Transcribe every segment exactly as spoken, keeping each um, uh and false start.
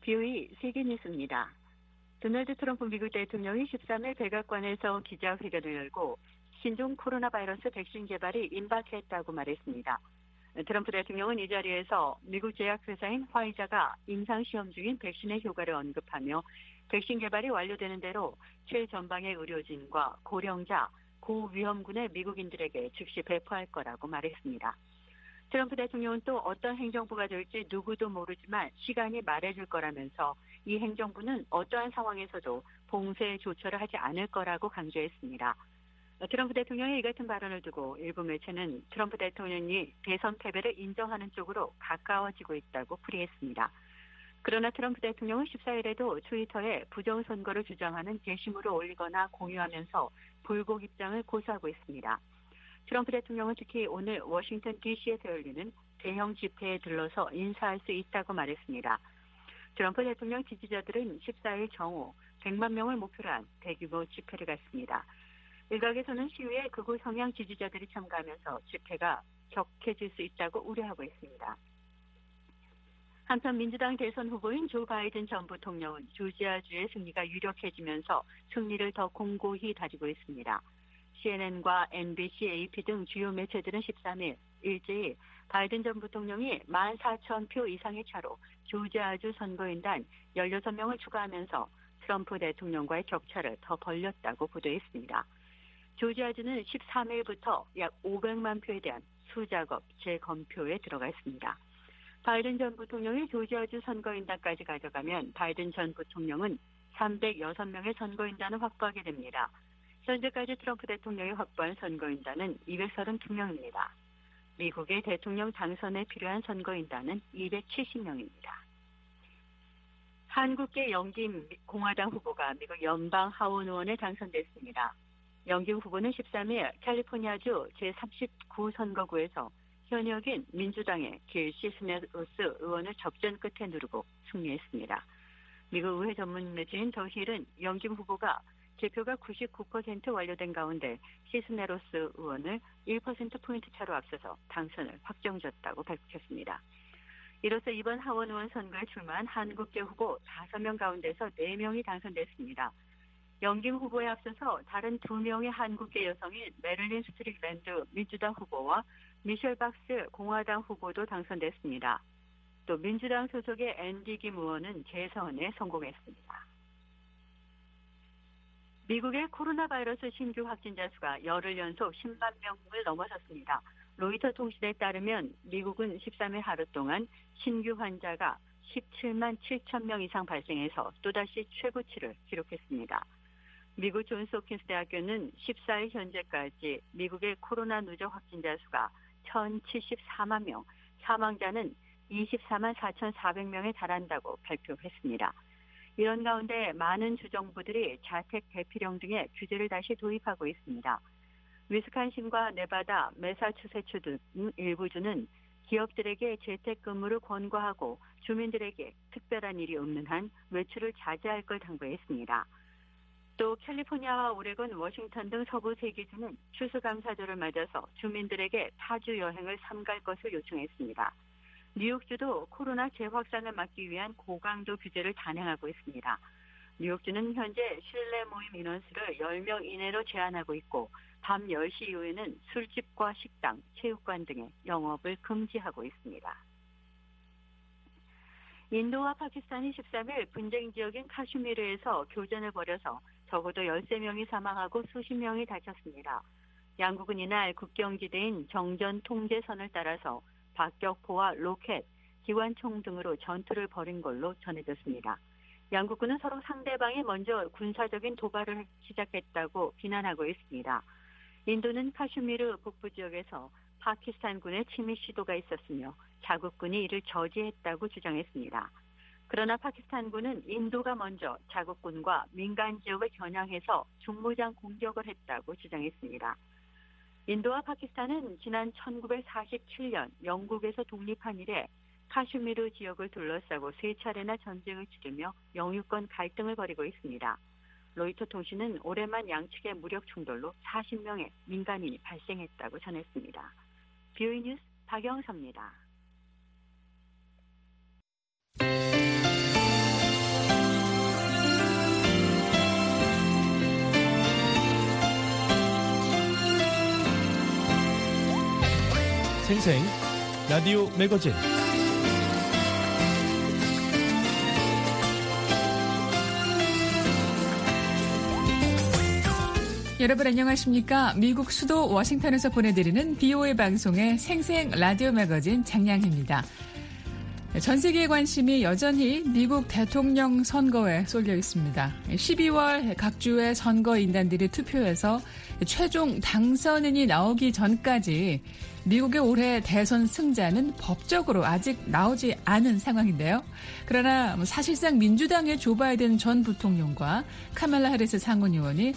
비오이 세계뉴스입니다. 도널드 트럼프 미국 대통령이 십삼 일 백악관에서 기자회견을 열고 신종 코로나 바이러스 백신 개발이 임박했다고 말했습니다. 트럼프 대통령은 이 자리에서 미국 제약회사인 화이자가 임상시험 중인 백신의 효과를 언급하며 백신 개발이 완료되는 대로 최전방의 의료진과 고령자, 고위험군의 미국인들에게 즉시 배포할 거라고 말했습니다. 트럼프 대통령은 또 어떤 행정부가 될지 누구도 모르지만 시간이 말해줄 거라면서 이 행정부는 어떠한 상황에서도 봉쇄 조처를 하지 않을 거라고 강조했습니다. 트럼프 대통령의 이 같은 발언을 두고 일부 매체는 트럼프 대통령이 대선 패배를 인정하는 쪽으로 가까워지고 있다고 풀이했습니다. 그러나 트럼프 대통령은 십사 일에도 트위터에 부정선거를 주장하는 게시물을 올리거나 공유하면서 불복 입장을 고수하고 있습니다. 트럼프 대통령은 특히 오늘 워싱턴 디씨에서 열리는 대형 집회에 들러서 인사할 수 있다고 말했습니다. 트럼프 대통령 지지자들은 십사 일 정오 백만 명을 목표로 한 대규모 집회를 갖습니다. 일각에서는 시위에 극우 성향 지지자들이 참가하면서 집회가 격해질 수 있다고 우려하고 있습니다. 한편 민주당 대선 후보인 조 바이든 전 부통령은 조지아주의 승리가 유력해지면서 승리를 더 공고히 다지고 있습니다. 씨엔엔과 엠비씨, 에이피 등 주요 매체들은 십삼 일 일제히 바이든 전 부통령이 만 사천 표 이상의 차로 조지아주 선거인단 열여섯 명을 추가하면서 트럼프 대통령과의 격차를 더 벌렸다고 보도했습니다. 조지아주는 십삼 일부터 약 오백만 표에 대한 수작업 재검표에 들어가 있습니다. 바이든 전 부통령이 조지아주 선거인단까지 가져가면 바이든 전 부통령은 삼백육 명의 선거인단을 확보하게 됩니다. 현재까지 트럼프 대통령이 확보한 선거인단은 이백삼십이 명입니다. 미국의 대통령 당선에 필요한 선거인단은 이백칠십 명입니다. 한국계 영김 공화당 후보가 미국 연방 하원 의원에 당선됐습니다. 영김 후보는 십삼 일 캘리포니아주 제삼십구 선거구에서 현역인 민주당의 길 시스네로스 의원을 접전 끝에 누르고 승리했습니다. 미국 의회 전문 매체인 더 힐은 영김 후보가 개표가 구십구 퍼센트 완료된 가운데 시스네로스 의원을 일 퍼센트포인트 차로 앞서서 당선을 확정졌다고 밝혔습니다. 이로써 이번 하원 의원 선거에 출마한 한국계 후보 다섯 명 가운데서 네 명이 당선됐습니다. 영김 후보에 앞서서 다른 두 명의 한국계 여성인 메릴린 스트릭랜드 민주당 후보와 미셸 박스 공화당 후보도 당선됐습니다. 또 민주당 소속의 앤디 김 의원은 재선에 성공했습니다. 미국의 코로나 바이러스 신규 확진자 수가 열흘 연속 십만 명을 넘어섰습니다. 로이터 통신에 따르면 미국은 십삼 일 하루 동안 신규 환자가 십칠만 칠천 명 이상 발생해서 또다시 최고치를 기록했습니다. 미국 존스홉킨스 대학교는 십사 일 현재까지 미국의 코로나 누적 확진자 수가 천칠십사만 명, 사망자는 이십사만 사천사백 명에 달한다고 발표했습니다. 이런 가운데 많은 주정부들이 자택 대피령 등의 규제를 다시 도입하고 있습니다. 위스콘신과 네바다, 매사추세츠 등 일부 주는 기업들에게 재택근무를 권고하고 주민들에게 특별한 일이 없는 한 외출을 자제할 걸 당부했습니다. 또 캘리포니아와 오레곤, 워싱턴 등 서부 세 개 주는 추수감사절을 맞아서 주민들에게 타주 여행을 삼갈 것을 요청했습니다. 뉴욕주도 코로나 재확산을 막기 위한 고강도 규제를 단행하고 있습니다. 뉴욕주는 현재 실내 모임 인원수를 열 명 이내로 제한하고 있고 밤 열 시 이후에는 술집과 식당, 체육관 등의 영업을 금지하고 있습니다. 인도와 파키스탄이 십삼 일 분쟁 지역인 카슈미르에서 교전을 벌여서 적어도 열세 명이 사망하고 수십 명이 다쳤습니다. 양국은 이날 국경지대인 정전 통제선을 따라서 박격포와 로켓, 기관총 등으로 전투를 벌인 걸로 전해졌습니다. 양국군은 서로 상대방이 먼저 군사적인 도발을 시작했다고 비난하고 있습니다. 인도는 카슈미르 북부 지역에서 파키스탄군의 침입 시도가 있었으며 자국군이 이를 저지했다고 주장했습니다. 그러나 파키스탄군은 인도가 먼저 자국군과 민간 지역을 겨냥해서 중무장 공격을 했다고 주장했습니다. 인도와 파키스탄은 지난 천구백사십칠 년 영국에서 독립한 이래 카슈미르 지역을 둘러싸고 세 차례나 전쟁을 치르며 영유권 갈등을 벌이고 있습니다. 로이터 통신은 올해만 양측의 무력 충돌로 사십 명의 민간인이 발생했다고 전했습니다. 비오이 뉴스 박영서입니다. 생생 라디오 매거진. 여러분 안녕하십니까? 미국 수도 워싱턴에서 보내드리는 비오에이 방송의 생생 라디오 매거진 장량희입니다. 전 세계의 관심이 여전히 미국 대통령 선거에 쏠려 있습니다. 십이월 각 주의 선거인단들이 투표해서 최종 당선인이 나오기 전까지 미국의 올해 대선 승자는 법적으로 아직 나오지 않은 상황인데요. 그러나 사실상 민주당의 조 바이든 전 부통령과 카말라 해리스 상원 의원이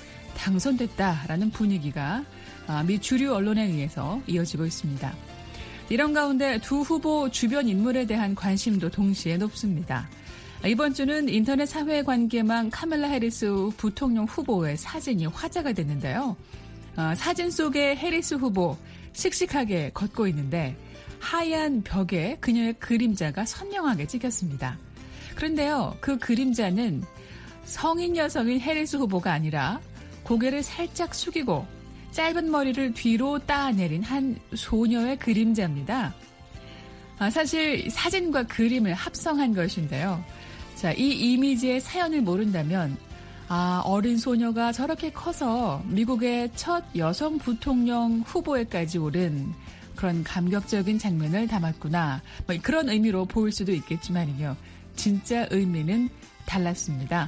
당선됐다라는 분위기가 미 주류 언론에 의해서 이어지고 있습니다. 이런 가운데 두 후보 주변 인물에 대한 관심도 동시에 높습니다. 이번 주는 인터넷 사회관계망 카말라 해리스 부통령 후보의 사진이 화제가 됐는데요. 사진 속의 해리스 후보 씩씩하게 걷고 있는데 하얀 벽에 그녀의 그림자가 선명하게 찍혔습니다. 그런데요, 그 그림자는 성인 여성인 해리스 후보가 아니라 고개를 살짝 숙이고 짧은 머리를 뒤로 따내린 한 소녀의 그림자입니다. 아, 사실 사진과 그림을 합성한 것인데요. 자, 이 이미지의 사연을 모른다면 아, 어린 소녀가 저렇게 커서 미국의 첫 여성 부통령 후보에까지 오른 그런 감격적인 장면을 담았구나. 뭐 그런 의미로 보일 수도 있겠지만요. 진짜 의미는 달랐습니다.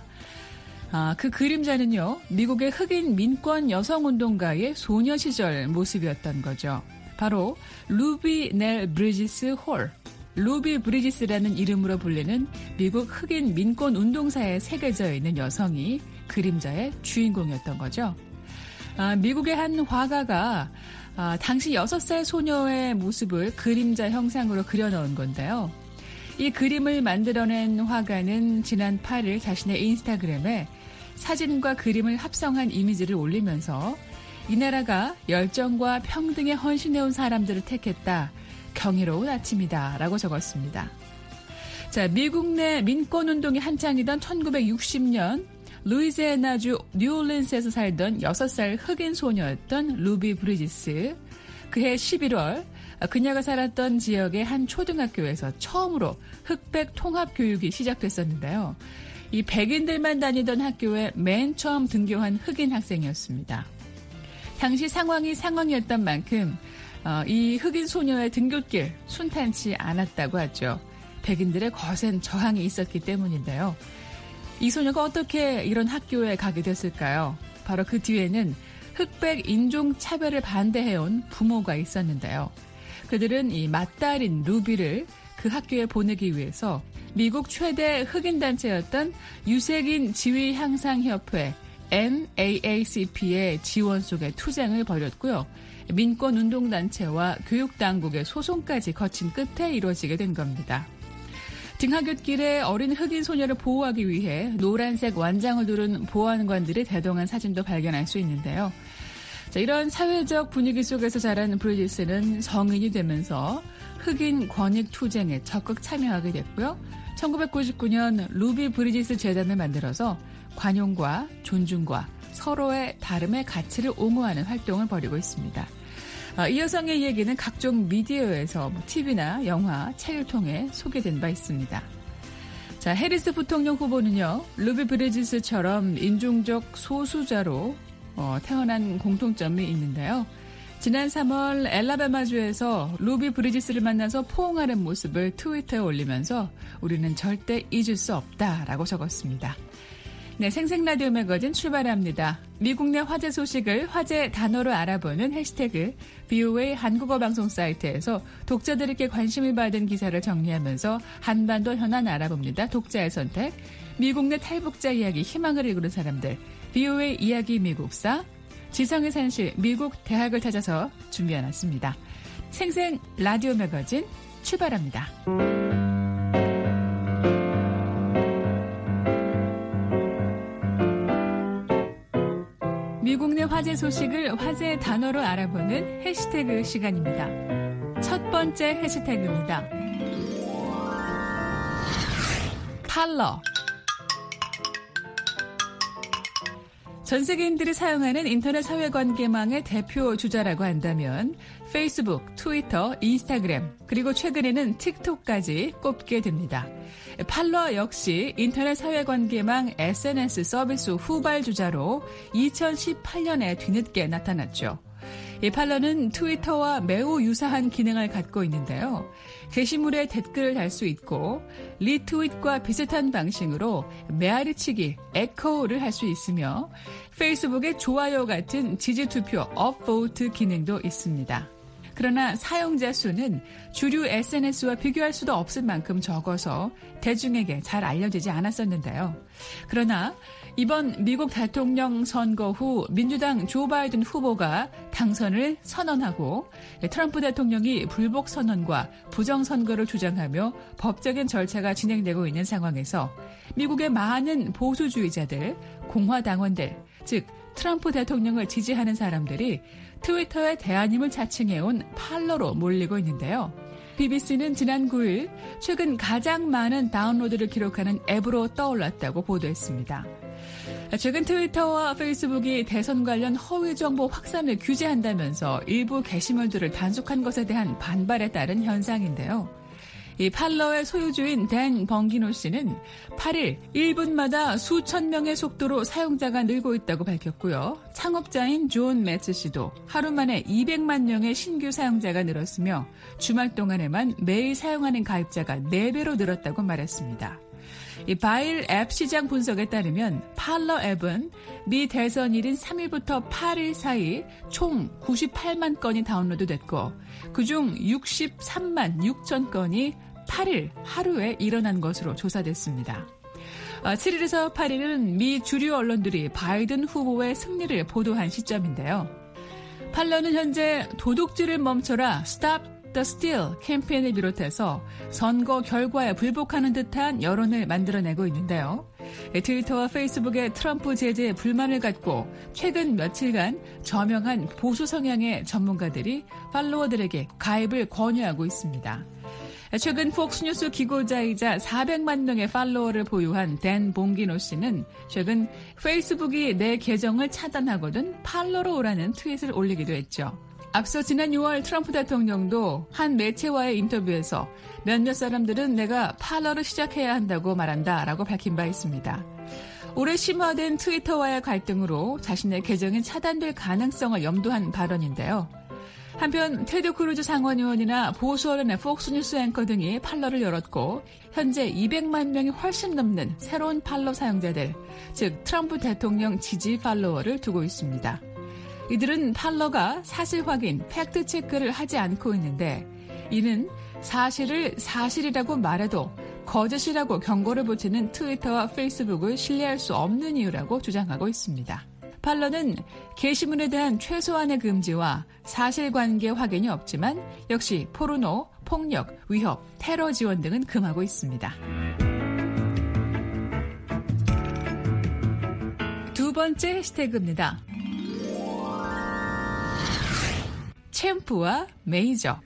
아, 그 그림자는요, 미국의 흑인 민권 여성운동가의 소녀 시절 모습이었던 거죠. 바로 루비 넬 브리지스 홀, 루비 브리지스라는 이름으로 불리는 미국 흑인 민권 운동사에 새겨져 있는 여성이 그림자의 주인공이었던 거죠. 아, 미국의 한 화가가 아, 당시 여섯 살 소녀의 모습을 그림자 형상으로 그려넣은 건데요. 이 그림을 만들어낸 화가는 지난 팔 일 자신의 인스타그램에 사진과 그림을 합성한 이미지를 올리면서 이 나라가 열정과 평등에 헌신해온 사람들을 택했다. 경이로운 아침이다. 라고 적었습니다. 자, 미국 내 민권운동이 한창이던 천구백육십 년 루이지애나주 뉴올린스에서 살던 여섯 살 흑인 소녀였던 루비 브리지스. 그해 십일월 그녀가 살았던 지역의 한 초등학교에서 처음으로 흑백 통합 교육이 시작됐었는데요. 이 백인들만 다니던 학교에 맨 처음 등교한 흑인 학생이었습니다. 당시 상황이 상황이었던 만큼 어, 이 흑인 소녀의 등굣길 순탄치 않았다고 하죠. 백인들의 거센 저항이 있었기 때문인데요. 이 소녀가 어떻게 이런 학교에 가게 됐을까요? 바로 그 뒤에는 흑백 인종차별을 반대해온 부모가 있었는데요. 그들은 이 맏딸인 루비를 그 학교에 보내기 위해서 미국 최대 흑인 단체였던 유색인 지위 향상 협회 엔 에이 에이 씨 피의 지원 속에 투쟁을 벌였고요. 민권운동단체와 교육당국의 소송까지 거친 끝에 이루어지게 된 겁니다. 등하굣길에 어린 흑인 소녀를 보호하기 위해 노란색 완장을 두른 보안관들의 대동한 사진도 발견할 수 있는데요. 자, 이런 사회적 분위기 속에서 자란 브리지스는 성인이 되면서 흑인 권익 투쟁에 적극 참여하게 됐고요. 천구백구십구 년 루비 브리지스 재단을 만들어서 관용과 존중과 서로의 다름의 가치를 옹호하는 활동을 벌이고 있습니다. 이 여성의 얘기는 각종 미디어에서 티비나 영화, 책을 통해 소개된 바 있습니다. 자, 해리스 부통령 후보는요, 루비 브리지스처럼 인종적 소수자로 어, 태어난 공통점이 있는데요. 지난 삼월 엘라바마주에서 루비 브리지스를 만나서 포옹하는 모습을 트위터에 올리면서 우리는 절대 잊을 수 없다라고 적었습니다. 네, 생생라디오 매거진 출발합니다. 미국 내 화제 소식을 화제 단어로 알아보는 해시태그 비오에이 한국어 방송 사이트에서 독자들에게 관심을 받은 기사를 정리하면서 한반도 현안 알아봅니다. 독자의 선택, 미국 내 탈북자 이야기 희망을 이루는 사람들, 비오에이 이야기 미국사, 지성의 산실 미국 대학을 찾아서 준비해놨습니다. 생생 라디오 매거진 출발합니다. 미국 내 화제 소식을 화제 단어로 알아보는 해시태그 시간입니다. 첫 번째 해시태그입니다. 팔러. 전 세계인들이 사용하는 인터넷 사회관계망의 대표 주자라고 한다면 페이스북, 트위터, 인스타그램, 그리고 최근에는 틱톡까지 꼽게 됩니다. 팔러 역시 인터넷 사회관계망 에스엔에스 서비스 후발주자로 이천십팔 년에 뒤늦게 나타났죠. 이 팔러는 트위터와 매우 유사한 기능을 갖고 있는데요. 게시물에 댓글을 달 수 있고 리트윗과 비슷한 방식으로 메아리치기, 에코를 할 수 있으며 페이스북의 좋아요 같은 지지투표, 업보트 기능도 있습니다. 그러나 사용자 수는 주류 에스엔에스와 비교할 수도 없을 만큼 적어서 대중에게 잘 알려지지 않았었는데요. 그러나 이번 미국 대통령 선거 후 민주당 조 바이든 후보가 당선을 선언하고 트럼프 대통령이 불복 선언과 부정선거를 주장하며 법적인 절차가 진행되고 있는 상황에서 미국의 많은 보수주의자들, 공화당원들, 즉 트럼프 대통령을 지지하는 사람들이 트위터의 대안임을 자칭해온 팔러로 몰리고 있는데요. 비비씨는 지난 구 일 최근 가장 많은 다운로드를 기록하는 앱으로 떠올랐다고 보도했습니다. 최근 트위터와 페이스북이 대선 관련 허위 정보 확산을 규제한다면서 일부 게시물들을 단속한 것에 대한 반발에 따른 현상인데요. 이 팔러의 소유주인 댄 벙기노 씨는 팔 일 일 분마다 수천 명의 속도로 사용자가 늘고 있다고 밝혔고요. 창업자인 존 매츠 씨도 하루 만에 이백만 명의 신규 사용자가 늘었으며 주말 동안에만 매일 사용하는 가입자가 네 배로 늘었다고 말했습니다. 이 바일 앱 시장 분석에 따르면 팔러 앱은 미 대선일인 삼 일부터 팔 일 사이 총 구십팔만 건이 다운로드됐고 그중 육십삼만 육천 건이 팔 일 하루에 일어난 것으로 조사됐습니다. 칠 일에서 팔 일은 미 주류 언론들이 바이든 후보의 승리를 보도한 시점인데요. 팔러는 현재 도둑질을 멈춰라 Stop The Steal 캠페인을 비롯해서 선거 결과에 불복하는 듯한 여론을 만들어내고 있는데요. 트위터와 페이스북의 트럼프 제재에 불만을 갖고 최근 며칠간 저명한 보수 성향의 전문가들이 팔로워들에게 가입을 권유하고 있습니다. 최근 폭스뉴스 기고자이자 사백만 명의 팔로워를 보유한 댄 봉기노 씨는 최근 페이스북이 내 계정을 차단하거든 팔로로 오라는 트윗을 올리기도 했죠. 앞서 지난 유월 트럼프 대통령도 한 매체와의 인터뷰에서 몇몇 사람들은 내가 팔러를 시작해야 한다고 말한다 라고 밝힌 바 있습니다. 올해 심화된 트위터와의 갈등으로 자신의 계정이 차단될 가능성을 염두한 발언인데요. 한편 테드 크루즈 상원의원이나 보수 언론의 폭스뉴스 앵커 등이 팔러를 열었고 현재 이백만 명이 훨씬 넘는 새로운 팔러 사용자들, 즉 트럼프 대통령 지지 팔로워를 두고 있습니다. 이들은 팔러가 사실 확인, 팩트 체크를 하지 않고 있는데 이는 사실을 사실이라고 말해도 거짓이라고 경고를 붙이는 트위터와 페이스북을 신뢰할 수 없는 이유라고 주장하고 있습니다. 팔러는 게시물에 대한 최소한의 금지와 사실관계 확인이 없지만 역시 포르노, 폭력, 위협, 테러 지원 등은 금하고 있습니다. 두 번째 해시태그입니다. 챔프와 메이저.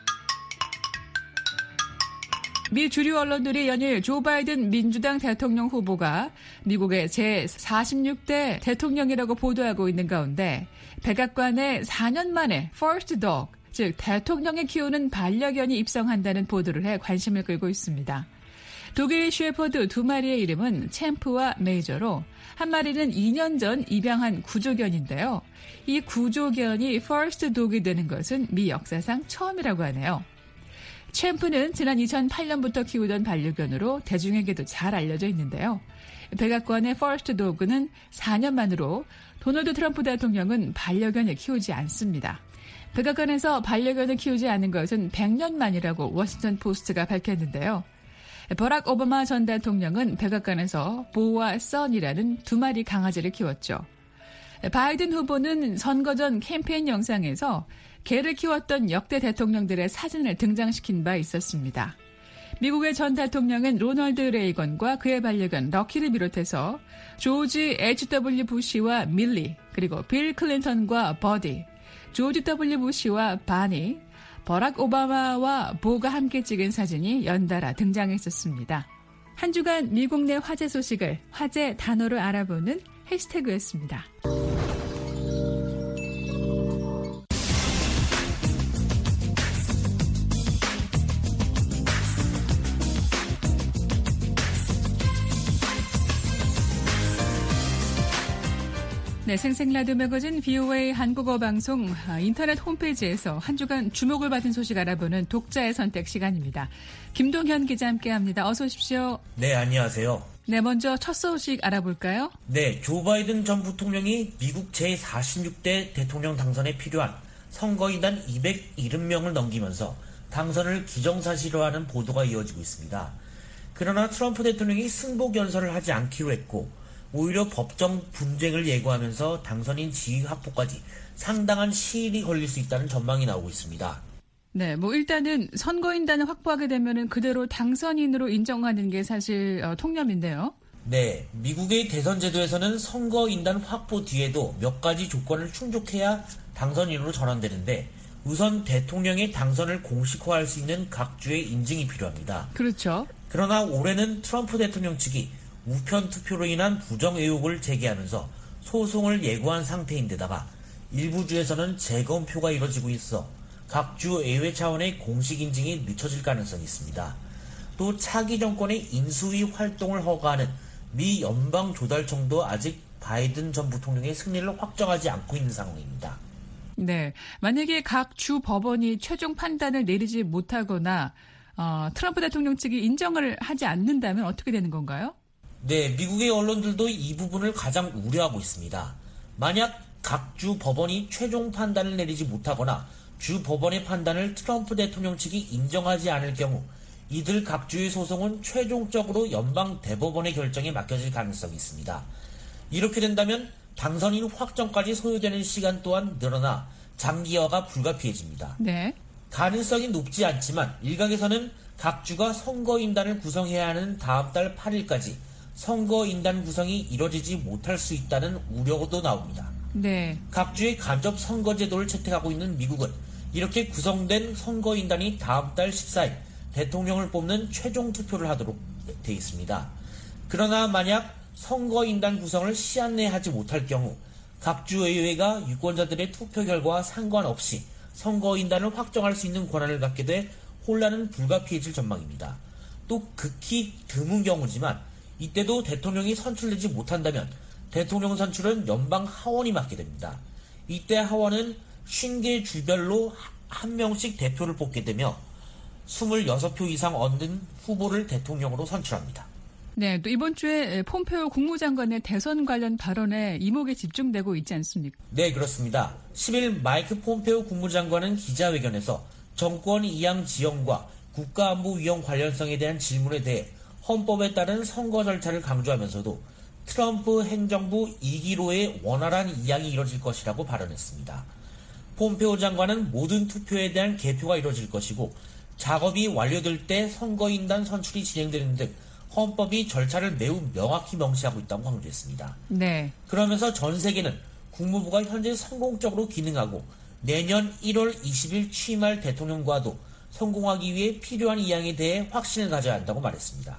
미 주류 언론들이 연일 조 바이든 민주당 대통령 후보가 미국의 제사십육 대 대통령이라고 보도하고 있는 가운데 백악관에 사 년 만에 First Dog, 즉 대통령이 키우는 반려견이 입성한다는 보도를 해 관심을 끌고 있습니다. 독일 셰퍼드 두 마리의 이름은 챔프와 메이저로 한 마리는 이 년 전 입양한 구조견인데요. 이 구조견이 First Dog이 되는 것은 미 역사상 처음이라고 하네요. 챔프는 지난 이천팔 년부터 키우던 반려견으로 대중에게도 잘 알려져 있는데요. 백악관의 퍼스트 도그는 사 년 만으로 도널드 트럼프 대통령은 반려견을 키우지 않습니다. 백악관에서 반려견을 키우지 않은 것은 백 년 만이라고 워싱턴 포스트가 밝혔는데요. 버락 오바마 전 대통령은 백악관에서 보와 선이라는 두 마리 강아지를 키웠죠. 바이든 후보는 선거 전 캠페인 영상에서 개를 키웠던 역대 대통령들의 사진을 등장시킨 바 있었습니다. 미국의 전 대통령은 로널드 레이건과 그의 반려견 럭키를 비롯해서 조지 에이치 더블유 부시와 밀리, 그리고 빌 클린턴과 버디, 조지 더블유 부시와 바니, 버락 오바마와 보가 함께 찍은 사진이 연달아 등장했었습니다. 한 주간 미국 내 화제 소식을 화제 단어로 알아보는 해시태그였습니다. 네, 생생라디오 매거진 비오에이 한국어 방송 인터넷 홈페이지에서 한 주간 주목을 받은 소식 알아보는 독자의 선택 시간입니다. 김동현 기자 함께합니다. 어서 오십시오. 네, 안녕하세요. 네, 먼저 첫 소식 알아볼까요? 네, 조 바이든 전 부통령이 미국 제사십육 대 대통령 당선에 필요한 선거인단 이백칠십 명을 넘기면서 당선을 기정사실화하는 보도가 이어지고 있습니다. 그러나 트럼프 대통령이 승복 연설을 하지 않기로 했고 오히려 법정 분쟁을 예고하면서 당선인 지위 확보까지 상당한 시일이 걸릴 수 있다는 전망이 나오고 있습니다. 네, 뭐 일단은 선거인단을 확보하게 되면은 그대로 당선인으로 인정하는 게 사실 어, 통념인데요. 네, 미국의 대선 제도에서는 선거인단 확보 뒤에도 몇 가지 조건을 충족해야 당선인으로 전환되는데 우선 대통령의 당선을 공식화할 수 있는 각 주의 인증이 필요합니다. 그렇죠. 그러나 올해는 트럼프 대통령 측이 우편 투표로 인한 부정 의혹을 제기하면서 소송을 예고한 상태인데다가 일부 주에서는 재검표가 이뤄지고 있어 각 주 의회 차원의 공식 인증이 늦춰질 가능성이 있습니다. 또 차기 정권의 인수위 활동을 허가하는 미 연방조달청도 아직 바이든 전 부통령의 승리를 확정하지 않고 있는 상황입니다. 네, 만약에 각 주 법원이 최종 판단을 내리지 못하거나 어, 트럼프 대통령 측이 인정을 하지 않는다면 어떻게 되는 건가요? 네, 미국의 언론들도 이 부분을 가장 우려하고 있습니다. 만약 각 주 법원이 최종 판단을 내리지 못하거나 주 법원의 판단을 트럼프 대통령 측이 인정하지 않을 경우 이들 각 주의 소송은 최종적으로 연방 대법원의 결정에 맡겨질 가능성이 있습니다. 이렇게 된다면 당선인 확정까지 소요되는 시간 또한 늘어나 장기화가 불가피해집니다. 네. 가능성이 높지 않지만 일각에서는 각 주가 선거인단을 구성해야 하는 다음 달 팔 일까지 선거인단 구성이 이뤄지지 못할 수 있다는 우려도 나옵니다. 네. 각 주의 간접 선거제도를 채택하고 있는 미국은 이렇게 구성된 선거인단이 다음 달 십사 일 대통령을 뽑는 최종 투표를 하도록 돼 있습니다. 그러나 만약 선거인단 구성을 시한 내에 하지 못할 경우 각 주 의회가 유권자들의 투표 결과와 상관없이 선거인단을 확정할 수 있는 권한을 갖게 돼 혼란은 불가피해질 전망입니다. 또 극히 드문 경우지만 이때도 대통령이 선출되지 못한다면 대통령 선출은 연방 하원이 맡게 됩니다. 이때 하원은 오십 개 주별로 한 명씩 대표를 뽑게 되며 이십육 표 이상 얻는 후보를 대통령으로 선출합니다. 네, 또 이번 주에 폼페오 국무장관의 대선 관련 발언에 이목이 집중되고 있지 않습니까? 네, 그렇습니다. 십 일 마이크 폼페오 국무장관은 기자회견에서 정권 이양 지형과 국가안보 위험 관련성에 대한 질문에 대해 헌법에 따른 선거 절차를 강조하면서도 트럼프 행정부 이 기로의 원활한 이양이 이뤄질 것이라고 발언했습니다. 폼페오 장관은 모든 투표에 대한 개표가 이뤄질 것이고 작업이 완료될 때 선거인단 선출이 진행되는 등 헌법이 절차를 매우 명확히 명시하고 있다고 강조했습니다. 네. 그러면서 전 세계는 국무부가 현재 성공적으로 기능하고 내년 일월 이십일 취임할 대통령과도 성공하기 위해 필요한 이양에 대해 확신을 가져야 한다고 말했습니다.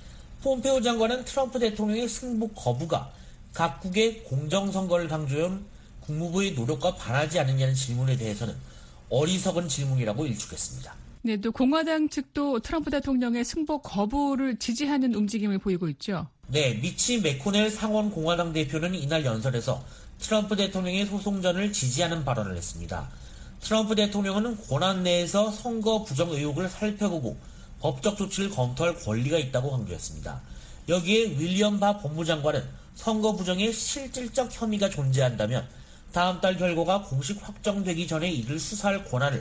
폼페오 장관은 트럼프 대통령의 승복 거부가 각국의 공정선거를 강조한 국무부의 노력과 반하지 않느냐는 질문에 대해서는 어리석은 질문이라고 일축했습니다. 네, 또 공화당 측도 트럼프 대통령의 승복 거부를 지지하는 움직임을 보이고 있죠. 네, 미치 매코넬 상원 공화당 대표는 이날 연설에서 트럼프 대통령의 소송전을 지지하는 발언을 했습니다. 트럼프 대통령은 권한 내에서 선거 부정 의혹을 살펴보고 법적 조치를 검토할 권리가 있다고 강조했습니다. 여기에 윌리엄 바 법무장관은 선거 부정에 실질적 혐의가 존재한다면 다음 달 결과가 공식 확정되기 전에 이를 수사할 권한을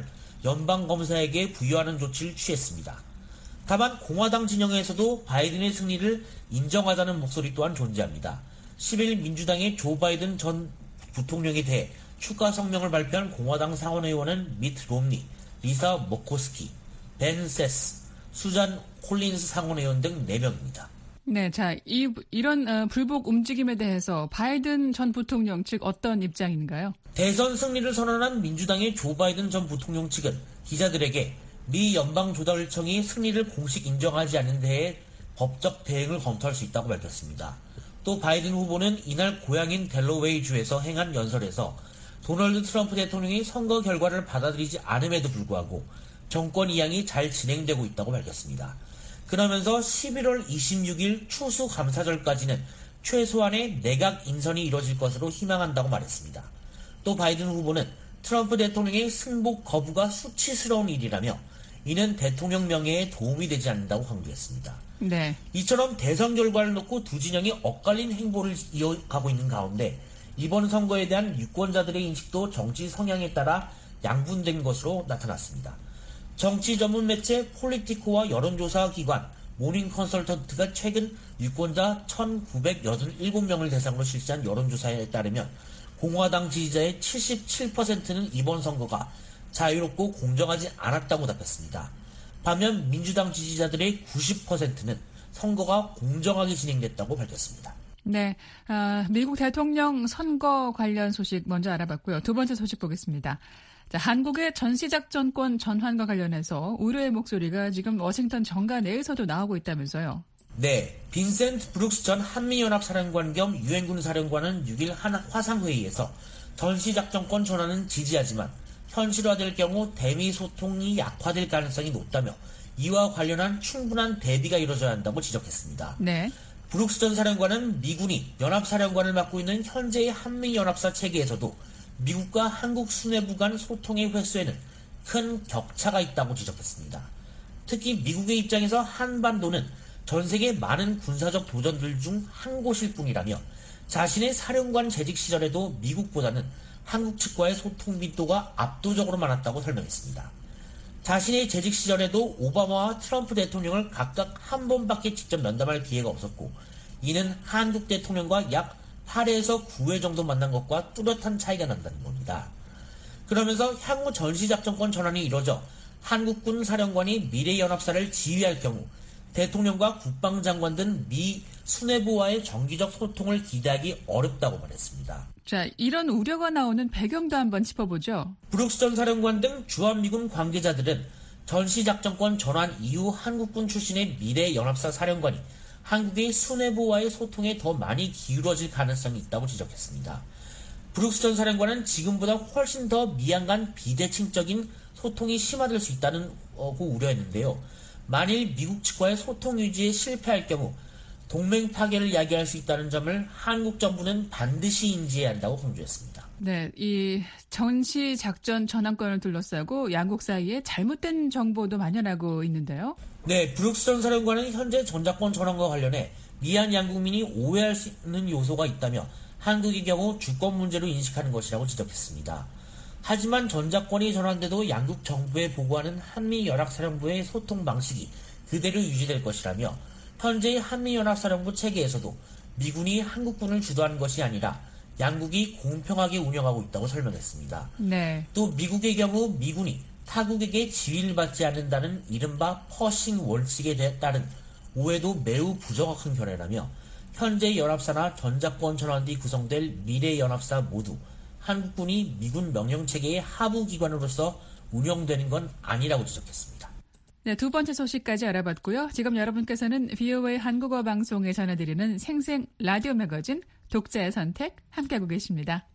연방검사에게 부여하는 조치를 취했습니다. 다만 공화당 진영에서도 바이든의 승리를 인정하자는 목소리 또한 존재합니다. 십 일 민주당의 조 바이든 전 부통령에 대해 축하 성명을 발표한 공화당 상원의원은 미트 롬니, 리사 머코스키, 벤 세스, 수잔 콜린스 상원의원 등 네 명입니다. 네, 자, 이, 이런 어, 불복 움직임에 대해서 바이든 전 부통령 측 어떤 입장인가요? 대선 승리를 선언한 민주당의 조 바이든 전 부통령 측은 기자들에게 미 연방조달청이 승리를 공식 인정하지 않는 데에 법적 대응을 검토할 수 있다고 밝혔습니다. 또 바이든 후보는 이날 고향인 델러웨이주에서 행한 연설에서 도널드 트럼프 대통령이 선거 결과를 받아들이지 않음에도 불구하고 정권 이양이 잘 진행되고 있다고 밝혔습니다. 그러면서 십일월 이십육일 추수감사절까지는 최소한의 내각 인선이 이뤄질 것으로 희망한다고 말했습니다. 또 바이든 후보는 트럼프 대통령의 승복 거부가 수치스러운 일이라며 이는 대통령 명예에 도움이 되지 않는다고 강조했습니다. 네. 이처럼 대선 결과를 놓고 두 진영이 엇갈린 행보를 이어가고 있는 가운데 이번 선거에 대한 유권자들의 인식도 정치 성향에 따라 양분된 것으로 나타났습니다. 정치 전문 매체 폴리티코와 여론조사 기관 모닝 컨설턴트가 최근 유권자 천구백팔십칠 명을 대상으로 실시한 여론조사에 따르면 공화당 지지자의 칠십칠 퍼센트는 이번 선거가 자유롭고 공정하지 않았다고 답했습니다. 반면 민주당 지지자들의 구십 퍼센트는 선거가 공정하게 진행됐다고 밝혔습니다. 네, 아, 미국 대통령 선거 관련 소식 먼저 알아봤고요. 두 번째 소식 보겠습니다. 자, 한국의 전시작전권 전환과 관련해서 우려의 목소리가 지금 워싱턴 정가 내에서도 나오고 있다면서요. 네, 빈센트 브룩스 전 한미연합사령관 겸 유엔군 사령관은 육일 한 화상회의에서 전시작전권 전환은 지지하지만 현실화될 경우 대미 소통이 약화될 가능성이 높다며 이와 관련한 충분한 대비가 이루어져야 한다고 지적했습니다. 네. 브룩스 전 사령관은 미군이 연합사령관을 맡고 있는 현재의 한미연합사 체계에서도 미국과 한국 수뇌부 간 소통의 횟수에는 큰 격차가 있다고 지적했습니다. 특히 미국의 입장에서 한반도는 전 세계 많은 군사적 도전들 중 한 곳일 뿐이라며 자신의 사령관 재직 시절에도 미국보다는 한국 측과의 소통 빈도가 압도적으로 많았다고 설명했습니다. 자신의 재직 시절에도 오바마와 트럼프 대통령을 각각 한 번밖에 직접 면담할 기회가 없었고 이는 한국 대통령과 약 팔 회에서 구 회 정도 만난 것과 뚜렷한 차이가 난다는 겁니다. 그러면서 향후 전시작전권 전환이 이뤄져 한국군 사령관이 미래연합사를 지휘할 경우 대통령과 국방장관 등 미 수뇌부와의 정기적 소통을 기대하기 어렵다고 말했습니다. 자, 이런 우려가 나오는 배경도 한번 짚어보죠. 브룩스 전 사령관 등 주한미군 관계자들은 전시작전권 전환 이후 한국군 출신의 미래연합사 사령관이 한국의 수뇌부와의 소통에 더 많이 기울어질 가능성이 있다고 지적했습니다. 브룩스 전 사령관은 지금보다 훨씬 더 미양 간 비대칭적인 소통이 심화될 수 있다는 고 우려했는데요. 만일 미국 측과의 소통 유지에 실패할 경우 동맹 파괴를 야기할 수 있다는 점을 한국 정부는 반드시 인지해야 한다고 강조했습니다. 네, 이 전시 작전 전환권을 둘러싸고 양국 사이에 잘못된 정보도 만연하고 있는데요. 네, 브룩스 전 사령관은 현재 전작권 전환과 관련해 미한 양국민이 오해할 수 있는 요소가 있다며 한국의 경우 주권 문제로 인식하는 것이라고 지적했습니다. 하지만 전작권이 전환돼도 양국 정부에 보고하는 한미연합사령부의 소통 방식이 그대로 유지될 것이라며 현재의 한미연합사령부 체계에서도 미군이 한국군을 주도하는 것이 아니라 양국이 공평하게 운영하고 있다고 설명했습니다. 네. 또 미국의 경우 미군이 타국에게 지위를 받지 않는다는 이른바 퍼싱 원칙에 따른 오해도 매우 부정확한 견해라며 현재 연합사나 전작권 전환 뒤 구성될 미래연합사 모두 한국군이 미군 명령체계의 하부기관으로서 운영되는 건 아니라고 지적했습니다. 네, 두 번째 소식까지 알아봤고요. 지금 여러분께서는 비오에이 한국어 방송에 전해드리는 생생 라디오 매거진 독자의 선택 함께하고 계십니다.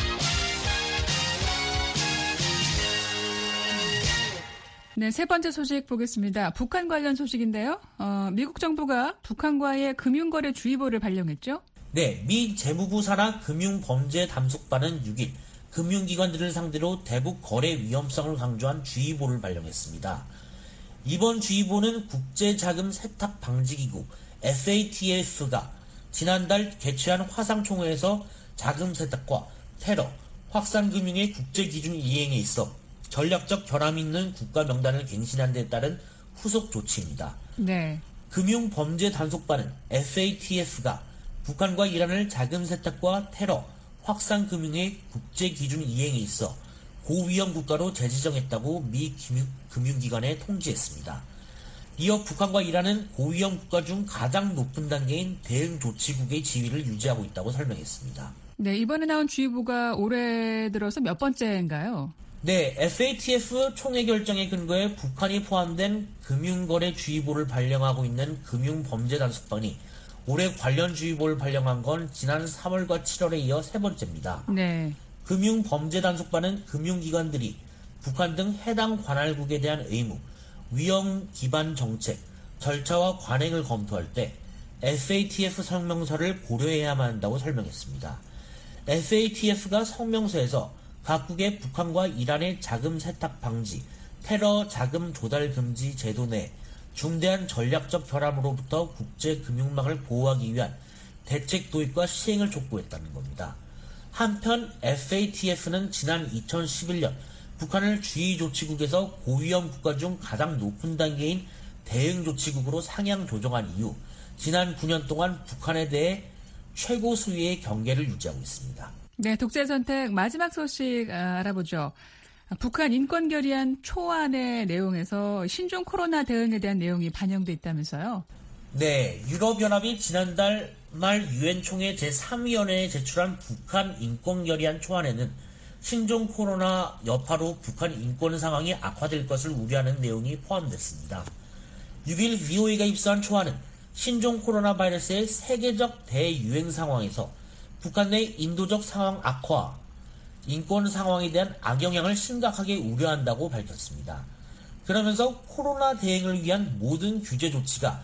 네, 세 번째 소식 보겠습니다. 북한 관련 소식인데요. 어, 미국 정부가 북한과의 금융거래 주의보를 발령했죠? 네, 미 재무부 산하 금융범죄담속반은 육일 금융기관들을 상대로 대북 거래 위험성을 강조한 주의보를 발령했습니다. 이번 주의보는 국제자금세탁방지기구 에프에이티에프가 지난달 개최한 화상총회에서 자금 세탁과 테러, 확산금융의 국제기준 이행에 있어 전략적 결함이 있는 국가 명단을 갱신한 데 따른 후속 조치입니다. 네. 금융범죄단속반은 에프에이티에프가 북한과 이란을 자금 세탁과 테러, 확산금융의 국제기준 이행에 있어 고위험 국가로 재지정했다고 미 금융기관에 통지했습니다. 이어 북한과 이란은 고위험 국가 중 가장 높은 단계인 대응조치국의 지위를 유지하고 있다고 설명했습니다. 네, 이번에 나온 주의보가 올해 들어서 몇 번째인가요? 네, 에프에이티에프 총회 결정에 근거해 북한이 포함된 금융거래 주의보를 발령하고 있는 금융범죄단속반이 올해 관련 주의보를 발령한 건 지난 삼월과 칠월에 이어 세 번째입니다. 네. 금융범죄단속반은 금융기관들이 북한 등 해당 관할국에 대한 의무, 위험 기반 정책, 절차와 관행을 검토할 때 에프에이티에프 성명서를 고려해야만 한다고 설명했습니다. 에프에이티에프가 성명서에서 각국의 북한과 이란의 자금 세탁 방지, 테러 자금 조달 금지 제도 내 중대한 전략적 결함으로부터 국제 금융망을 보호하기 위한 대책 도입과 시행을 촉구했다는 겁니다. 한편 에프에이티에프는 지난 이천십일 년 북한을 주의조치국에서 고위험 국가 중 가장 높은 단계인 대응조치국으로 상향 조정한 이후 지난 구 년 동안 북한에 대해 최고 수위의 경계를 유지하고 있습니다. 네, 독재선택 마지막 소식 알아보죠. 북한 인권 결의안 초안의 내용에서 신종 코로나 대응에 대한 내용이 반영돼 있다면서요? 네, 유럽연합이 지난달 말 유엔 총회 제삼 위원회에 제출한 북한 인권 결의안 초안에는 신종 코로나 여파로 북한 인권 상황이 악화될 것을 우려하는 내용이 포함됐습니다. 육 일 브이오에이가 입수한 초안은 신종 코로나 바이러스의 세계적 대유행 상황에서 북한 내 인도적 상황 악화, 인권 상황에 대한 악영향을 심각하게 우려한다고 밝혔습니다. 그러면서 코로나 대응을 위한 모든 규제 조치가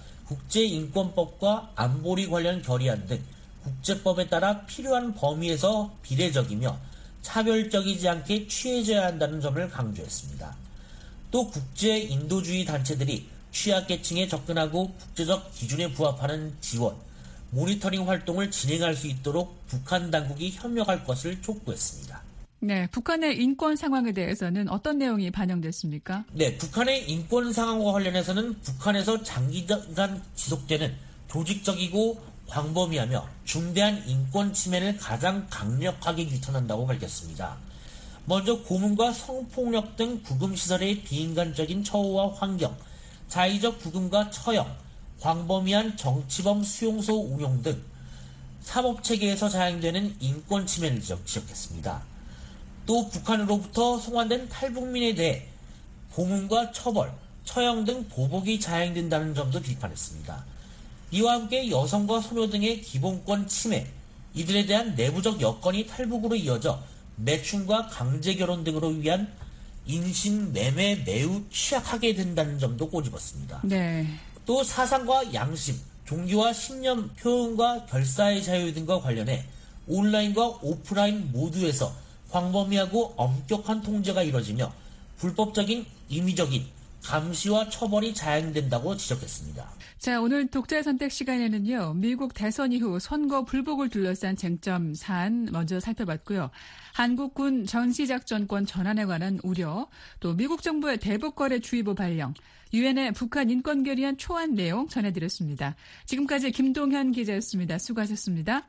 국제인권법과 안보리 관련 결의안 등 국제법에 따라 필요한 범위에서 비례적이며 차별적이지 않게 취해져야 한다는 점을 강조했습니다. 또 국제인도주의 단체들이 취약계층에 접근하고 국제적 기준에 부합하는 지원, 모니터링 활동을 진행할 수 있도록 북한 당국이 협력할 것을 촉구했습니다. 네, 북한의 인권 상황에 대해서는 어떤 내용이 반영됐습니까? 네, 북한의 인권 상황과 관련해서는 북한에서 장기간 지속되는 조직적이고 광범위하며 중대한 인권 침해를 가장 강력하게 규탄한다고 밝혔습니다. 먼저 고문과 성폭력 등 구금시설의 비인간적인 처우와 환경, 자의적 구금과 처형, 광범위한 정치범 수용소 운용 등 사법체계에서 자행되는 인권 침해를 지적했습니다. 또 북한으로부터 송환된 탈북민에 대해 고문과 처벌, 처형 등 보복이 자행된다는 점도 비판했습니다. 이와 함께 여성과 소녀 등의 기본권 침해, 이들에 대한 내부적 여건이 탈북으로 이어져 매춘과 강제결혼 등으로 위한 인신 매매에 매우 취약하게 된다는 점도 꼬집었습니다. 네. 또 사상과 양심, 종교와 신념, 표현과 결사의 자유 등과 관련해 온라인과 오프라인 모두에서 광범위하고 엄격한 통제가 이뤄지며 불법적인 임의적인 감시와 처벌이 자행된다고 지적했습니다. 자, 오늘 독재 선택 시간에는요, 미국 대선 이후 선거 불복을 둘러싼 쟁점 사안 먼저 살펴봤고요. 한국군 전시작전권 전환에 관한 우려, 또 미국 정부의 대북거래 주의보 발령, 유엔의 북한 인권 결의안 초안 내용 전해드렸습니다. 지금까지 김동현 기자였습니다. 수고하셨습니다.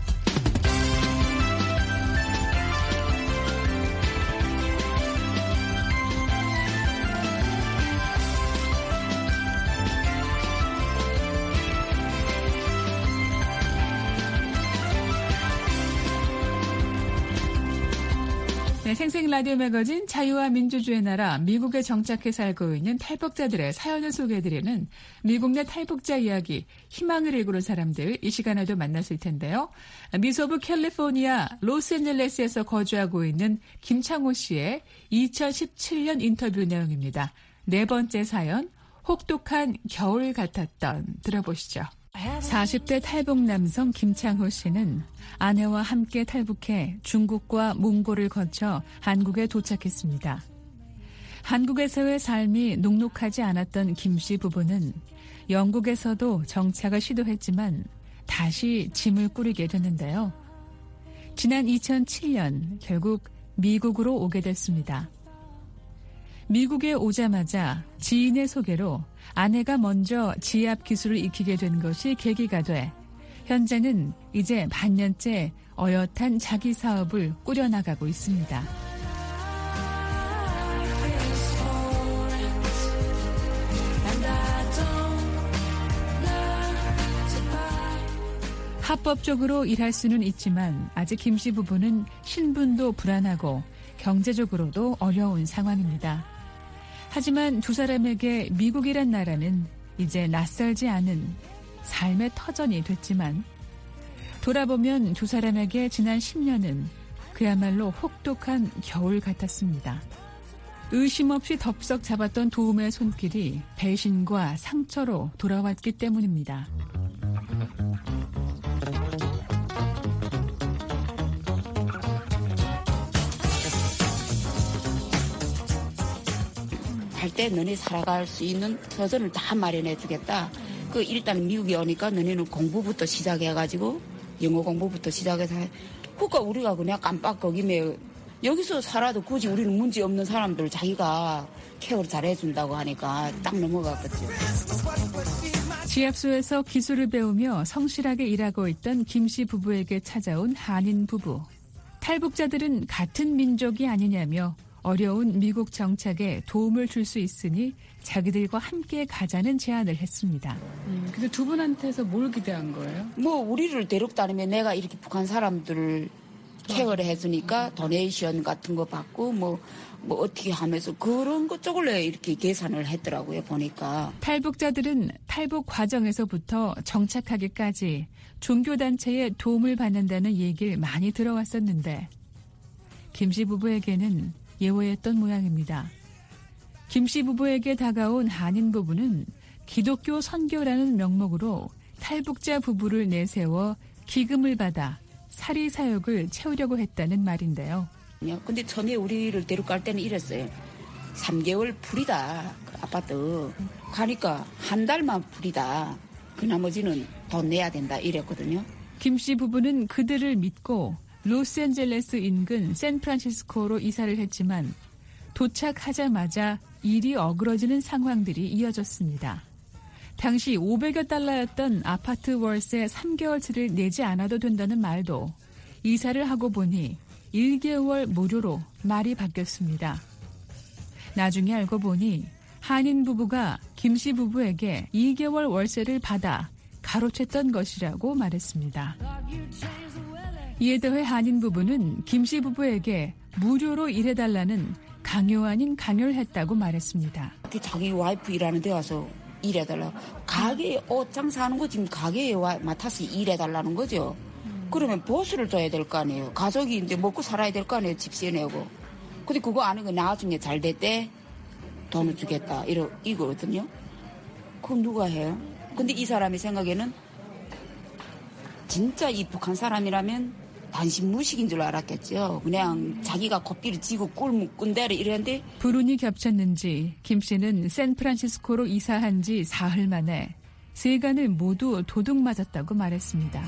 네, 생생 라디오 매거진 자유와 민주주의 나라 미국에 정착해 살고 있는 탈북자들의 사연을 소개해드리는 미국 내 탈북자 이야기, 희망을 일구는 사람들, 이 시간에도 만났을 텐데요. 미소부 캘리포니아 로스앤젤레스에서 거주하고 있는 김창호 씨의 이천십칠 년 인터뷰 내용입니다. 네 번째 사연, 혹독한 겨울 같았던, 들어보시죠. 사십 대 탈북 남성 김창호 씨는 아내와 함께 탈북해 중국과 몽골을 거쳐 한국에 도착했습니다. 한국에서의 삶이 녹록하지 않았던 김 씨 부부는 영국에서도 정착을 시도했지만 다시 짐을 꾸리게 됐는데요. 지난 이천칠 년 결국 미국으로 오게 됐습니다. 미국에 오자마자 지인의 소개로 아내가 먼저 지압 기술을 익히게 된 것이 계기가 돼 현재는 이제 반년째 어엿한 자기 사업을 꾸려나가고 있습니다. 합법적으로 일할 수는 있지만 아직 김 씨 부부는 신분도 불안하고 경제적으로도 어려운 상황입니다. 하지만 두 사람에게 미국이란 나라는 이제 낯설지 않은 삶의 터전이 됐지만 돌아보면 두 사람에게 지난 십 년은 그야말로 혹독한 겨울 같았습니다. 의심 없이 덥석 잡았던 도움의 손길이 배신과 상처로 돌아왔기 때문입니다. 할 때 너네 살아갈 수 있는 터전을 다 마련해 주겠다. 그 일단 미국에 오니까 너네는 공부부터 시작해가지고 영어 공부부터 시작해서 그러니까 우리가 그냥 깜빡거기며 여기서 살아도 굳이 우리는 문제 없는 사람들 자기가 케어를 잘해준다고 하니까 딱 넘어갔겠죠. 지압소에서 기술을 배우며 성실하게 일하고 있던 김 씨 부부에게 찾아온 한인 부부. 탈북자들은 같은 민족이 아니냐며 어려운 미국 정착에 도움을 줄 수 있으니 자기들과 함께 가자는 제안을 했습니다. 음, 근데 두 분한테서 뭘 기대한 거예요? 뭐 우리를 데려다니면 내가 이렇게 북한 사람들을 케어를 해주니까 도네이션 같은 거 받고 뭐, 뭐 어떻게 하면서 그런 것 쪽으로 이렇게 계산을 했더라고요, 보니까. 탈북자들은 탈북 과정에서부터 정착하기까지 종교단체의 도움을 받는다는 얘기를 많이 들어왔었는데 김 씨 부부에게는 예외였던 모양입니다. 김 씨 부부에게 다가온 한인 부부는 기독교 선교라는 명목으로 탈북자 부부를 내세워 기금을 받아 사리 사욕을 채우려고 했다는 말인데요. 근데 처음에 우리를 데려갈 때는 이랬어요. 삼 개월 풀이다. 그 아파트. 가니까 한 달만 풀이다. 그 나머지는 돈 내야 된다. 이랬거든요. 김 씨 부부는 그들을 믿고 로스앤젤레스 인근 샌프란시스코로 이사를 했지만 도착하자마자 일이 어그러지는 상황들이 이어졌습니다. 당시 오백여 달러였던 아파트 월세 삼 개월치를 내지 않아도 된다는 말도 이사를 하고 보니 일 개월 무료로 말이 바뀌었습니다. 나중에 알고 보니 한인 부부가 김 씨 부부에게 이 개월 월세를 받아 가로챘던 것이라고 말했습니다. 이에 더해 한인 부부는 김 씨 부부에게 무료로 일해달라는 강요 아닌 강요를 했다고 말했습니다. 자기 와이프 일하는 데 와서 일해달라. 가게에 옷 장사하는 거 지금 가게에 와, 맡아서 일해달라는 거죠. 그러면 보수를 줘야 될 거 아니에요. 가족이 이제 먹고 살아야 될 거 아니에요. 집 세내고. 근데 그거 아니고 나중에 잘 됐대 돈을 주겠다. 이러, 이거거든요. 그럼 누가 해요? 근데 이 사람의 생각에는 진짜 이 북한 사람이라면 단신무식인 줄 알았겠죠. 그냥 자기가 고삐를 쥐고 꿀 꾼대를 이랬는데 불운이 겹쳤는지 김 씨는 샌프란시스코로 이사한 지 사흘 만에 세간을 모두 도둑 맞았다고 말했습니다.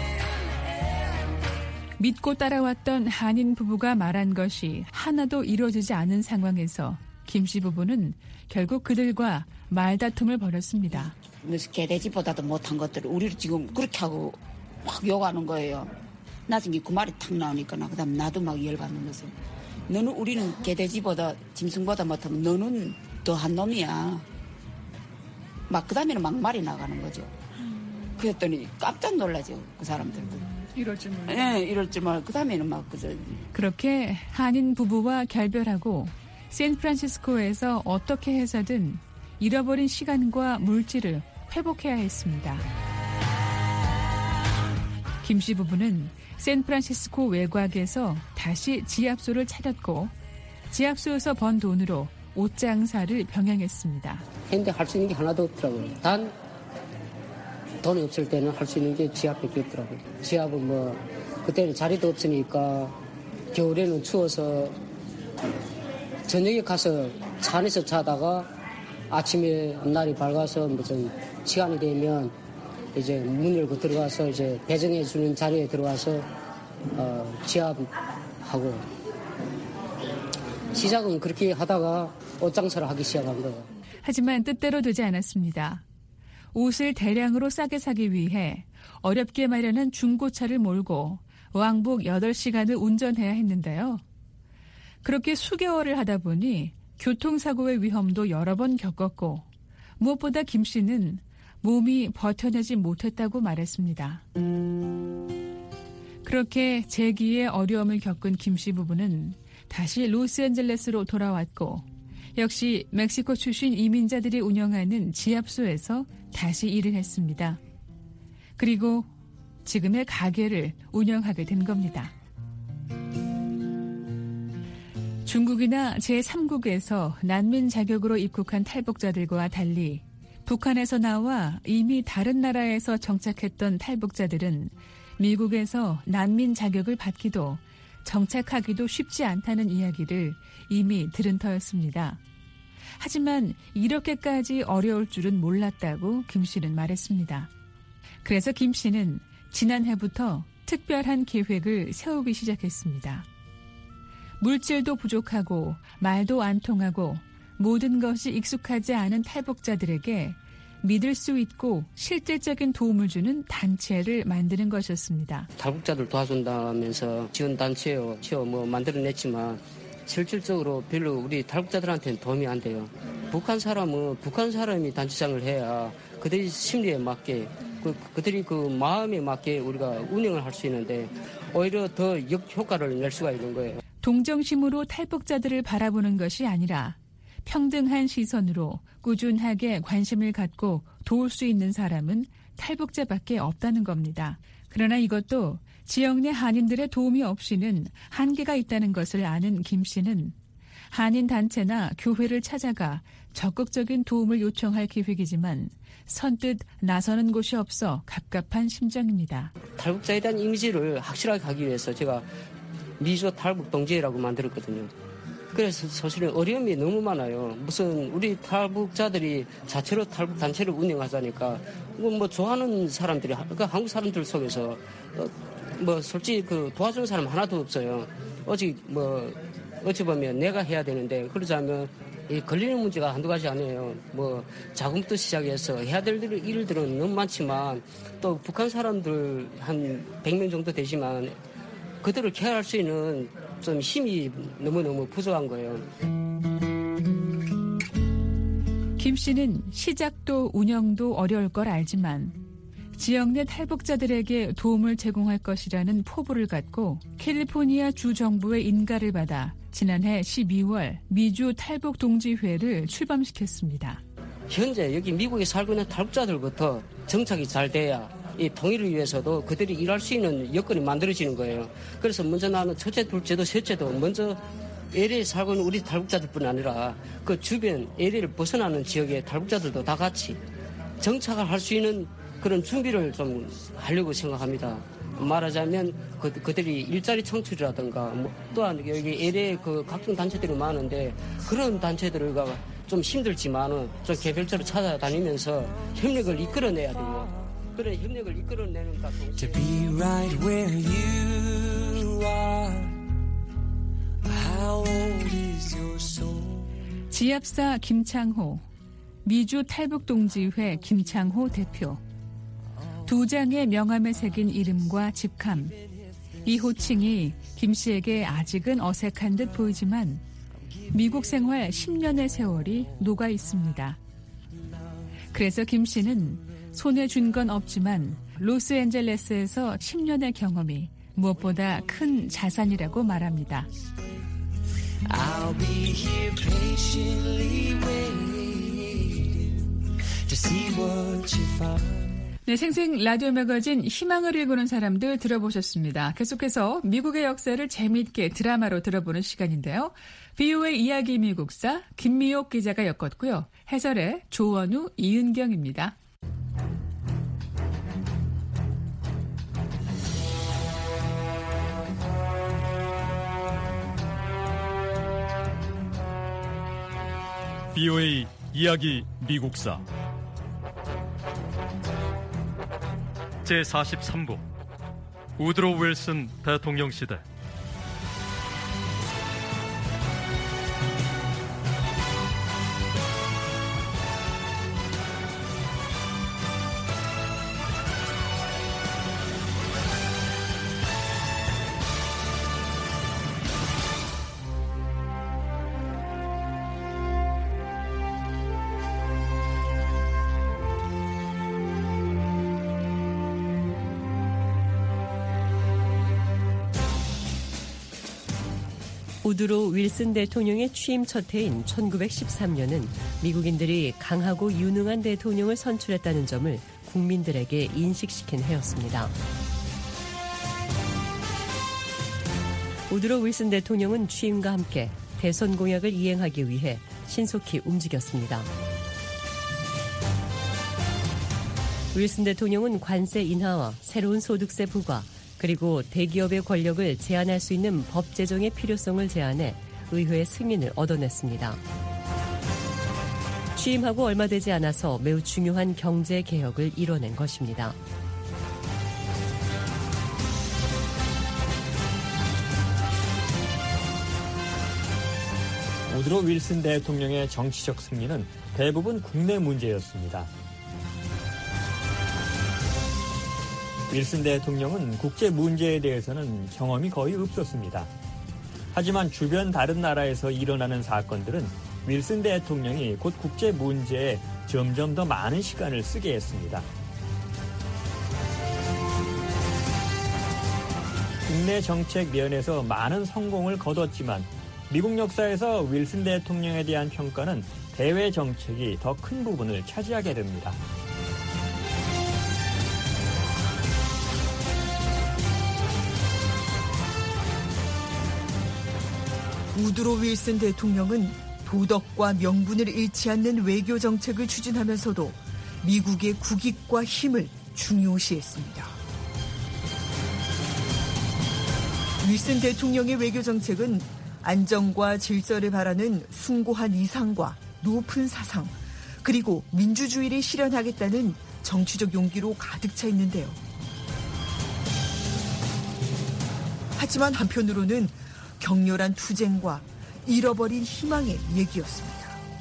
믿고 따라왔던 한인 부부가 말한 것이 하나도 이루어지지 않은 상황에서 김 씨 부부는 결국 그들과 말다툼을 벌였습니다. 개돼지보다도 못한 것들을 우리를 지금 그렇게 하고 막 욕하는 거예요. 나중에 그 말이 탁 나오니까 나 그다음 나도 막 열받는 거죠. 너는 우리는 개돼지보다 짐승보다 못하면 너는 더한 놈이야. 막 그다음에는 막 말이 나가는 거죠. 그랬더니 깜짝 놀라죠. 그 사람들도. 이럴 줄 몰라. 네, 이럴 줄 몰라. 그다음에는 막 그저. 그렇게 한인 부부와 결별하고 샌프란시스코에서 어떻게 해서든 잃어버린 시간과 물질을 회복해야 했습니다. 김 씨 부부는 샌프란시스코 외곽에서 다시 지압소를 차렸고 지압소에서 번 돈으로 옷장사를 병행했습니다. 근데 할 수 있는 게 하나도 없더라고요. 단 돈이 없을 때는 할 수 있는 게 지압밖에 없더라고요. 지압은 뭐 그때는 자리도 없으니까 겨울에는 추워서 저녁에 가서 차 안에서 자다가 아침에 앞날이 밝아서 무슨 시간이 되면 이제 문 열고 들어가서 이제 배정해 주는 자리에 들어와서 어, 지압하고 시작은 그렇게 하다가 옷장사를 하기 시작한 거예요. 하지만 뜻대로 되지 않았습니다. 옷을 대량으로 싸게 사기 위해 어렵게 마련한 중고차를 몰고 왕복 여덟 시간을 운전해야 했는데요. 그렇게 수개월을 하다 보니 교통사고의 위험도 여러 번 겪었고 무엇보다 김 씨는 몸이 버텨내지 못했다고 말했습니다. 그렇게 재기의 어려움을 겪은 김 씨 부부는 다시 로스앤젤레스로 돌아왔고 역시 멕시코 출신 이민자들이 운영하는 지압소에서 다시 일을 했습니다. 그리고 지금의 가게를 운영하게 된 겁니다. 중국이나 제삼국에서 난민 자격으로 입국한 탈북자들과 달리 북한에서 나와 이미 다른 나라에서 정착했던 탈북자들은 미국에서 난민 자격을 받기도 정착하기도 쉽지 않다는 이야기를 이미 들은 터였습니다. 하지만 이렇게까지 어려울 줄은 몰랐다고 김 씨는 말했습니다. 그래서 김 씨는 지난해부터 특별한 계획을 세우기 시작했습니다. 물질도 부족하고 말도 안 통하고 모든 것이 익숙하지 않은 탈북자들에게 믿을 수 있고 실질적인 도움을 주는 단체를 만드는 것이었습니다. 탈북자들 도와준다면서 지원단체요, 뭐 만들어냈지만 실질적으로 별로 우리 탈북자들한테는 도움이 안 돼요. 북한 사람은 북한 사람이 단체장을 해야 그들이 심리에 맞게 그, 그들이 그 마음에 맞게 우리가 운영을 할 수 있는데 오히려 더 역효과를 낼 수가 있는 거예요. 동정심으로 탈북자들을 바라보는 것이 아니라 평등한 시선으로 꾸준하게 관심을 갖고 도울 수 있는 사람은 탈북자밖에 없다는 겁니다. 그러나 이것도 지역 내 한인들의 도움이 없이는 한계가 있다는 것을 아는 김 씨는 한인 단체나 교회를 찾아가 적극적인 도움을 요청할 계획이지만 선뜻 나서는 곳이 없어 갑갑한 심정입니다. 탈북자에 대한 이미지를 확실하게 하기 위해서 제가 미주 탈북 동지회라고 만들었거든요. 그래서 사실은 어려움이 너무 많아요. 무슨 우리 탈북자들이 자체로 탈북 단체를 운영하자니까 뭐 좋아하는 사람들이 그 한국 사람들 속에서 뭐 솔직히 그 도와주는 사람 하나도 없어요. 어찌 뭐 어찌 보면 내가 해야 되는데 그러자면 이 걸리는 문제가 한두 가지 아니에요. 뭐 자금부터 시작해서 해야 될 일들은 너무 많지만 또 북한 사람들 한 백 명 정도 되지만 그들을 케어할 수 있는 좀 힘이 너무너무 부족한 거예요. 김 씨는 시작도 운영도 어려울 걸 알지만 지역 내 탈북자들에게 도움을 제공할 것이라는 포부를 갖고 캘리포니아 주 정부의 인가를 받아 지난해 십이월 미주 탈북동지회를 출범시켰습니다. 현재 여기 미국에 살고 있는 탈북자들부터 정착이 잘 돼야 이 통일을 위해서도 그들이 일할 수 있는 여건이 만들어지는 거예요. 그래서 먼저 나는 첫째, 둘째도, 셋째도 먼저 엘에이에 살고 있는 우리 탈북자들뿐 아니라 그 주변 엘에이를 벗어나는 지역의 탈북자들도 다 같이 정착을 할 수 있는 그런 준비를 좀 하려고 생각합니다. 말하자면 그, 그들이 일자리 창출이라든가 뭐 또한 여기 엘에이 그 각종 단체들이 많은데 그런 단체들과 좀 힘들지만은 좀 개별적으로 찾아다니면서 협력을 이끌어내야 돼요. 그런 협력을 이끌어내는 것 동시에 To be right where you are. How old is your soul? 지압사 김창호, 미주 탈북동지회 김창호 대표. 두 장의 명함에 새긴 이름과 직함. 이 호칭이 김 씨에게 아직은 어색한 듯 보이지만 미국 생활 십 년의 세월이 녹아 있습니다. 그래서 김 씨는 손에 준 건 없지만 로스앤젤레스에서 십 년의 경험이 무엇보다 큰 자산이라고 말합니다. I'll be here patiently waiting to see what you find. 네, 생생 라디오 매거진 희망을 읽는 사람들 들어보셨습니다. 계속해서 미국의 역사를 재미있게 드라마로 들어보는 시간인데요. 비오의 이야기 미국사 김미옥 기자가 엮었고요. 해설의 조원우, 이은경입니다. 비오에이 이야기 미국사 제사십삼 부 우드로 윌슨 대통령 시대. 우드로 윌슨 대통령의 취임 첫 해인 천구백십삼 년은 미국인들이 강하고 유능한 대통령을 선출했다는 점을 국민들에게 인식시킨 해였습니다. 우드로 윌슨 대통령은 취임과 함께 대선 공약을 이행하기 위해 신속히 움직였습니다. 윌슨 대통령은 관세 인하와 새로운 소득세 부과, 그리고 대기업의 권력을 제한할 수 있는 법 제정의 필요성을 제안해 의회의 승인을 얻어냈습니다. 취임하고 얼마 되지 않아서 매우 중요한 경제 개혁을 이뤄낸 것입니다. 우드로 윌슨 대통령의 정치적 승리는 대부분 국내 문제였습니다. 윌슨 대통령은 국제 문제에 대해서는 경험이 거의 없었습니다. 하지만 주변 다른 나라에서 일어나는 사건들은 윌슨 대통령이 곧 국제 문제에 점점 더 많은 시간을 쓰게 했습니다. 국내 정책 면에서 많은 성공을 거뒀지만 미국 역사에서 윌슨 대통령에 대한 평가는 대외 정책이 더 큰 부분을 차지하게 됩니다. 우드로 윌슨 대통령은 도덕과 명분을 잃지 않는 외교 정책을 추진하면서도 미국의 국익과 힘을 중요시했습니다. 윌슨 대통령의 외교 정책은 안정과 질서를 바라는 숭고한 이상과 높은 사상, 그리고 민주주의를 실현하겠다는 정치적 용기로 가득 차 있는데요. 하지만 한편으로는 격렬한 투쟁과 잃어버린 희망의 얘기였습니다.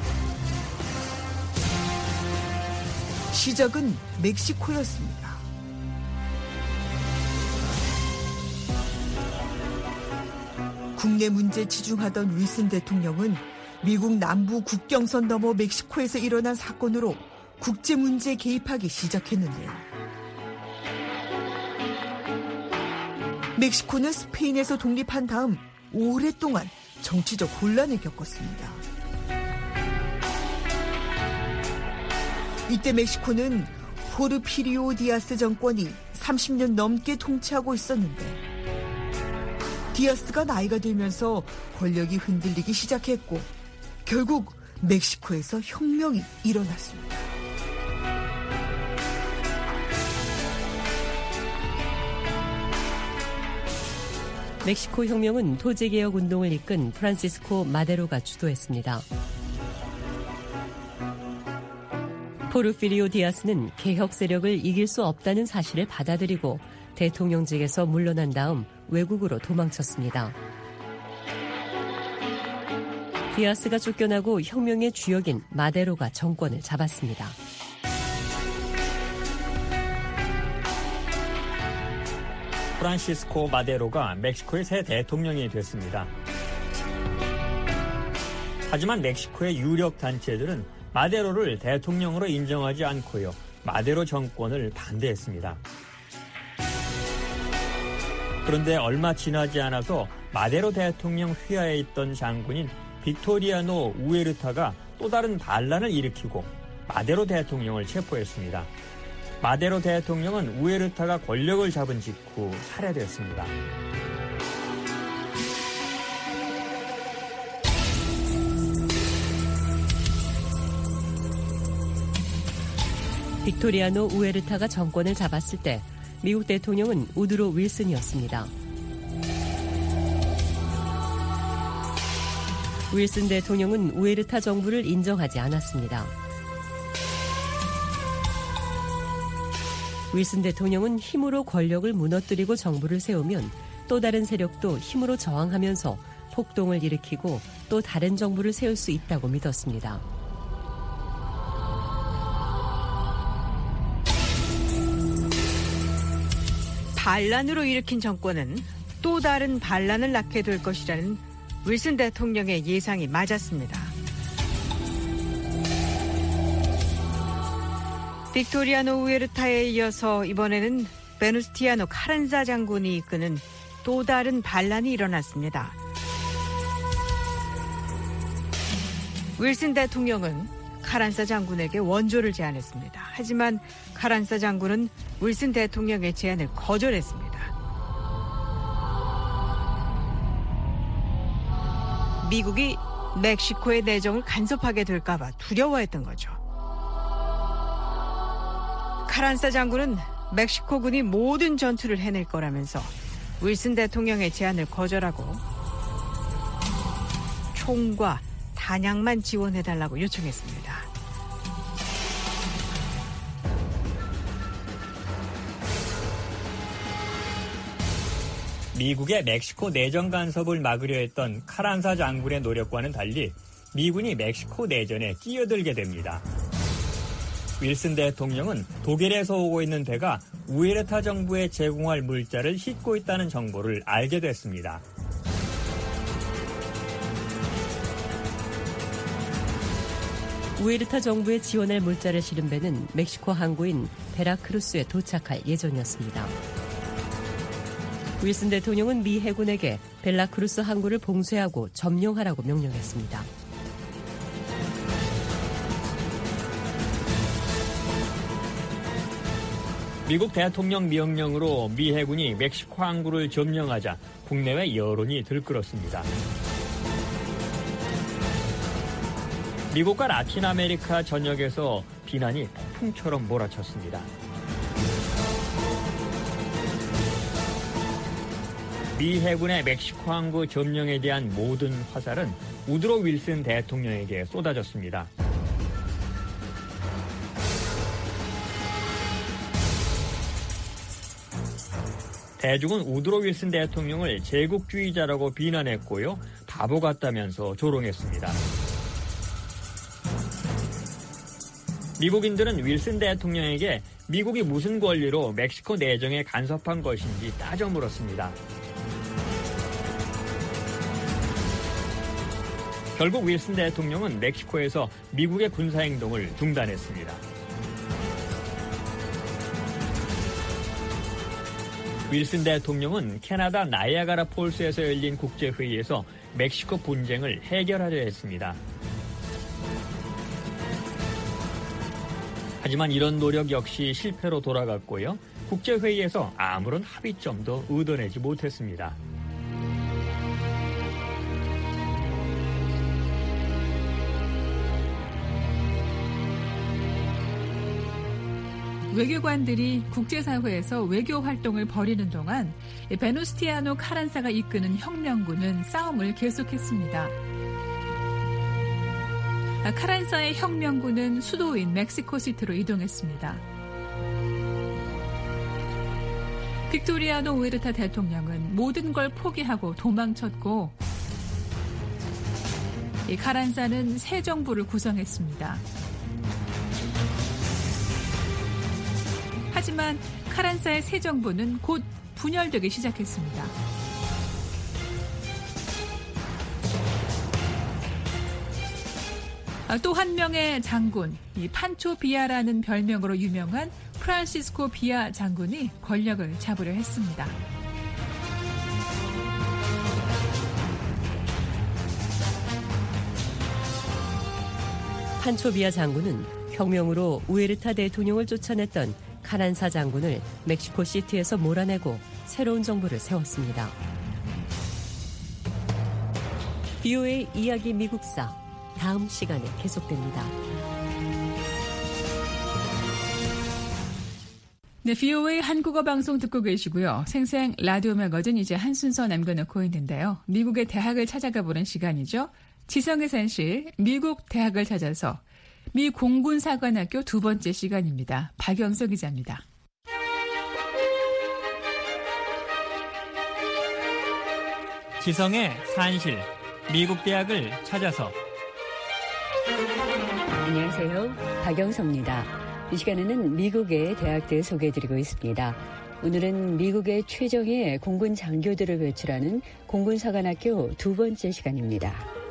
시작은 멕시코였습니다. 국내 문제에 치중하던 윌슨 대통령은 미국 남부 국경선 너머 멕시코에서 일어난 사건으로 국제 문제에 개입하기 시작했는데요. 멕시코는 스페인에서 독립한 다음 오랫동안 정치적 혼란을 겪었습니다. 이때 멕시코는 포르피리오 디아스 정권이 삼십 년 넘게 통치하고 있었는데 디아스가 나이가 들면서 권력이 흔들리기 시작했고 결국 멕시코에서 혁명이 일어났습니다. 멕시코 혁명은 토지개혁 운동을 이끈 프란시스코 마데로가 주도했습니다. 포르피리오 디아스는 개혁 세력을 이길 수 없다는 사실을 받아들이고 대통령직에서 물러난 다음 외국으로 도망쳤습니다. 디아스가 쫓겨나고 혁명의 주역인 마데로가 정권을 잡았습니다. 프란시스코 마데로가 멕시코의 새 대통령이 됐습니다. 하지만 멕시코의 유력 단체들은 마데로를 대통령으로 인정하지 않고요. 마데로 정권을 반대했습니다. 그런데 얼마 지나지 않아서 마데로 대통령 휘하에 있던 장군인 빅토리아노 우에르타가 또 다른 반란을 일으키고 마데로 대통령을 체포했습니다. 마데로 대통령은 우에르타가 권력을 잡은 직후 살해됐습니다. 빅토리아노 우에르타가 정권을 잡았을 때 미국 대통령은 우드로 윌슨이었습니다. 윌슨 대통령은 우에르타 정부를 인정하지 않았습니다. 윌슨 대통령은 힘으로 권력을 무너뜨리고 정부를 세우면 또 다른 세력도 힘으로 저항하면서 폭동을 일으키고 또 다른 정부를 세울 수 있다고 믿었습니다. 반란으로 일으킨 정권은 또 다른 반란을 낳게 될 것이라는 윌슨 대통령의 예상이 맞았습니다. 빅토리아노 우에르타에 이어서 이번에는 베누스티아노 카란자 장군이 이끄는 또 다른 반란이 일어났습니다. 윌슨 대통령은 카란사 장군에게 원조를 제안했습니다. 하지만 카란사 장군은 윌슨 대통령의 제안을 거절했습니다. 미국이 멕시코의 내정을 간섭하게 될까봐 두려워했던 거죠. 카란사 장군은 멕시코군이 모든 전투를 해낼 거라면서 윌슨 대통령의 제안을 거절하고 총과 단약만 지원해달라고 요청했습니다. 미국의 멕시코 내정 간섭을 막으려 했던 카란사 장군의 노력과는 달리 미군이 멕시코 내전에 끼어들게 됩니다. 윌슨 대통령은 독일에서 오고 있는 배가 우에르타 정부에 제공할 물자를 싣고 있다는 정보를 알게 됐습니다. 우에르타 정부에 지원할 물자를 실은 배는 멕시코 항구인 베라크루스에 도착할 예정이었습니다. 윌슨 대통령은 미 해군에게 벨라크루스 항구를 봉쇄하고 점령하라고 명령했습니다. 미국 대통령 명령으로 미 해군이 멕시코 항구를 점령하자 국내외 여론이 들끓었습니다. 미국과 라틴 아메리카 전역에서 비난이 폭풍처럼 몰아쳤습니다. 미 해군의 멕시코 항구 점령에 대한 모든 화살은 우드로 윌슨 대통령에게 쏟아졌습니다. 대중은 우드로 윌슨 대통령을 제국주의자라고 비난했고요. 바보 같다면서 조롱했습니다. 미국인들은 윌슨 대통령에게 미국이 무슨 권리로 멕시코 내정에 간섭한 것인지 따져 물었습니다. 결국 윌슨 대통령은 멕시코에서 미국의 군사행동을 중단했습니다. 윌슨 대통령은 캐나다 나이아가라 폴스에서 열린 국제회의에서 멕시코 분쟁을 해결하려 했습니다. 하지만 이런 노력 역시 실패로 돌아갔고요. 국제회의에서 아무런 합의점도 얻어내지 못했습니다. 외교관들이 국제사회에서 외교 활동을 벌이는 동안 베누스티아노 카란사가 이끄는 혁명군은 싸움을 계속했습니다. 카란사의 혁명군은 수도인 멕시코시티로 이동했습니다. 빅토리아노 우에르타 대통령은 모든 걸 포기하고 도망쳤고 이 카란사는 새 정부를 구성했습니다. 하지만 카란사의 새 정부는 곧 분열되기 시작했습니다. 또 한 명의 장군, 이 판초 비아라는 별명으로 유명한 프란시스코 비아 장군이 권력을 잡으려 했습니다. 판초 비아 장군은 혁명으로 우에르타 대통령을 쫓아냈던 카란사 장군을 멕시코 시티에서 몰아내고 새로운 정부를 세웠습니다. 비오에이 이야기 미국사 다음 시간에 계속됩니다. 네, 비오에이 한국어 방송 듣고 계시고요. 생생 라디오 매거진 이제 한 순서 남겨놓고 있는데요. 미국의 대학을 찾아가 보는 시간이죠. 지성의 산실 미국 대학을 찾아서 미 공군사관학교 두 번째 시간입니다. 박영석 기자입니다. 지성의 산실 미국 대학을 찾아서. 안녕하세요. 박영서입니다. 이 시간에는 미국의 대학들 소개해드리고 있습니다. 오늘은 미국의 최정예 공군 장교들을 배출하는 공군사관학교 두 번째 시간입니다.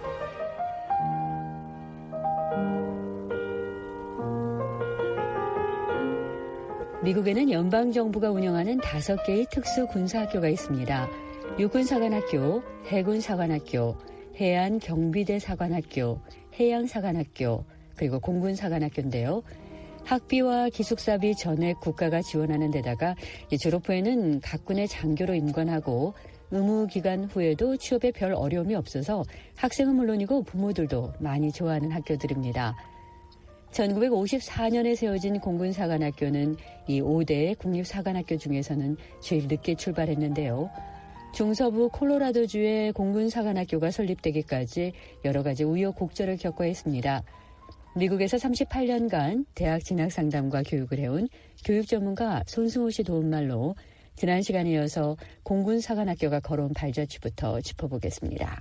미국에는 연방정부가 운영하는 다섯 개의 특수군사학교가 있습니다. 육군사관학교, 해군사관학교, 해안경비대사관학교, 해양사관학교, 그리고 공군사관학교인데요. 학비와 기숙사비 전액 국가가 지원하는 데다가 졸업 후에는 각 군의 장교로 임관하고 의무 기간 후에도 취업에 별 어려움이 없어서 학생은 물론이고 부모들도 많이 좋아하는 학교들입니다. 천구백오십사 년에 세워진 공군사관학교는 이 오 대 국립사관학교 중에서는 제일 늦게 출발했는데요. 중서부 콜로라도주의 공군사관학교가 설립되기까지 여러 가지 우여곡절을 겪어야 했습니다. 미국에서 삼십팔 년간 대학 진학 상담과 교육을 해온 교육 전문가 손승호 씨 도움말로 지난 시간에 이어서 공군사관학교가 걸어온 발자취부터 짚어보겠습니다.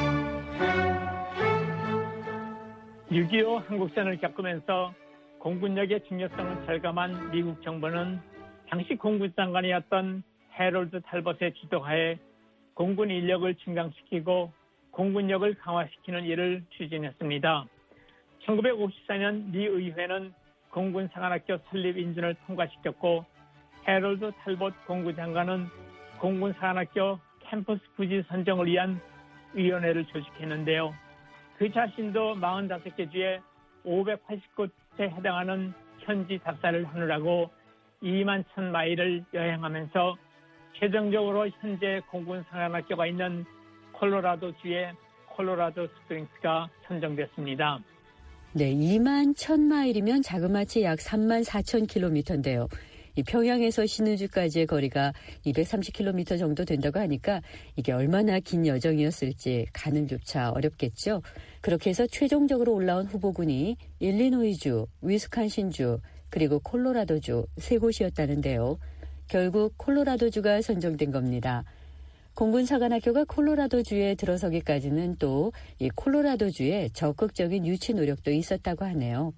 육이오 한국전을 겪으면서 공군력의 중요성을 절감한 미국 정부는 당시 공군장관이었던 해롤드 탈벗의 주도하에 공군 인력을 증강시키고 공군력을 강화시키는 일을 추진했습니다. 천구백오십사 년 미 의회는 공군사관학교 설립 인준을 통과시켰고 해롤드 탈벗 공군장관은 공군사관학교 캠퍼스 부지 선정을 위한 위원회를 조직했는데요. 그 자신도 사십오 개 주에 오백팔십 곳에 해당하는 현지 답사를 하느라고 이만 천 마일을 여행하면서 최종적으로 현재 공군사관학교가 있는 콜로라도주의 콜로라도 스프링스가 선정됐습니다. 네, 이만 천 마일이면 자그마치 약 삼만 사천 킬로미터인데요. 이 평양에서 신의주까지의 거리가 이백삼십 킬로미터 정도 된다고 하니까 이게 얼마나 긴 여정이었을지 가늠조차 어렵겠죠. 그렇게 해서 최종적으로 올라온 후보군이 일리노이주, 위스콘신주, 그리고 콜로라도주 세 곳이었다는데요. 결국 콜로라도주가 선정된 겁니다. 공군사관학교가 콜로라도주에 들어서기까지는 또 이 콜로라도주의 적극적인 유치 노력도 있었다고 하네요.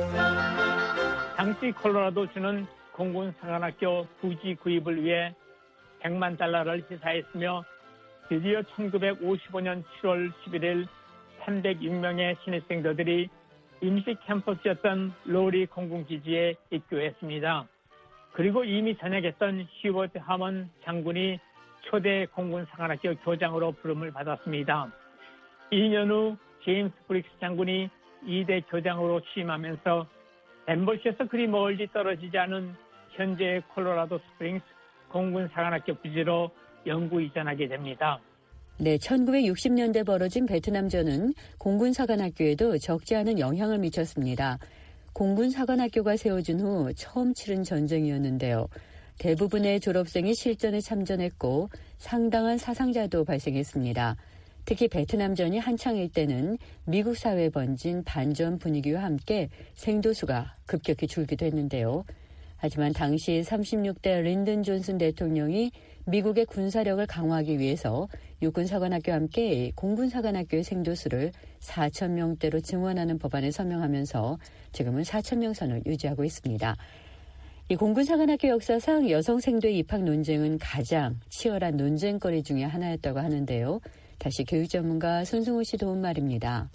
당시 콜로라도주는 공군사관학교 부지 구입을 위해 백만 달러를 시사했으며 드디어 천구백오십오 년 칠월 십일일 삼백육 명의 신입생들이 임시 캠퍼스였던 로리 공군기지에 입교했습니다. 그리고 이미 전역했던 휴버트 하먼 장군이 초대 공군사관학교 교장으로 부름을 받았습니다. 이 년 후 제임스 브릭스 장군이 이 대 교장으로 취임하면서 덴버시에서 그리 멀리 떨어지지 않은 현재의 콜로라도 스프링스 공군사관학교 부지로 영구 이전하게 됩니다. 네, 천구백육십 년대 벌어진 베트남전은 공군사관학교에도 적지 않은 영향을 미쳤습니다. 공군사관학교가 세워진 후 처음 치른 전쟁이었는데요. 대부분의 졸업생이 실전에 참전했고 상당한 사상자도 발생했습니다. 특히 베트남전이 한창일 때는 미국 사회에 번진 반전 분위기와 함께 생도수가 급격히 줄기도 했는데요. 하지만 당시 삼십육 대 린든 존슨 대통령이 미국의 군사력을 강화하기 위해서 육군사관학교와 함께 공군사관학교의 생도수를 사천 명대로 증원하는 법안을 서명하면서 지금은 사천 명 선을 유지하고 있습니다. 이 공군사관학교 역사상 여성 생도의 입학 논쟁은 가장 치열한 논쟁거리 중에 하나였다고 하는데요. 다시 교육 전문가 손승호 씨 도움 말입니다.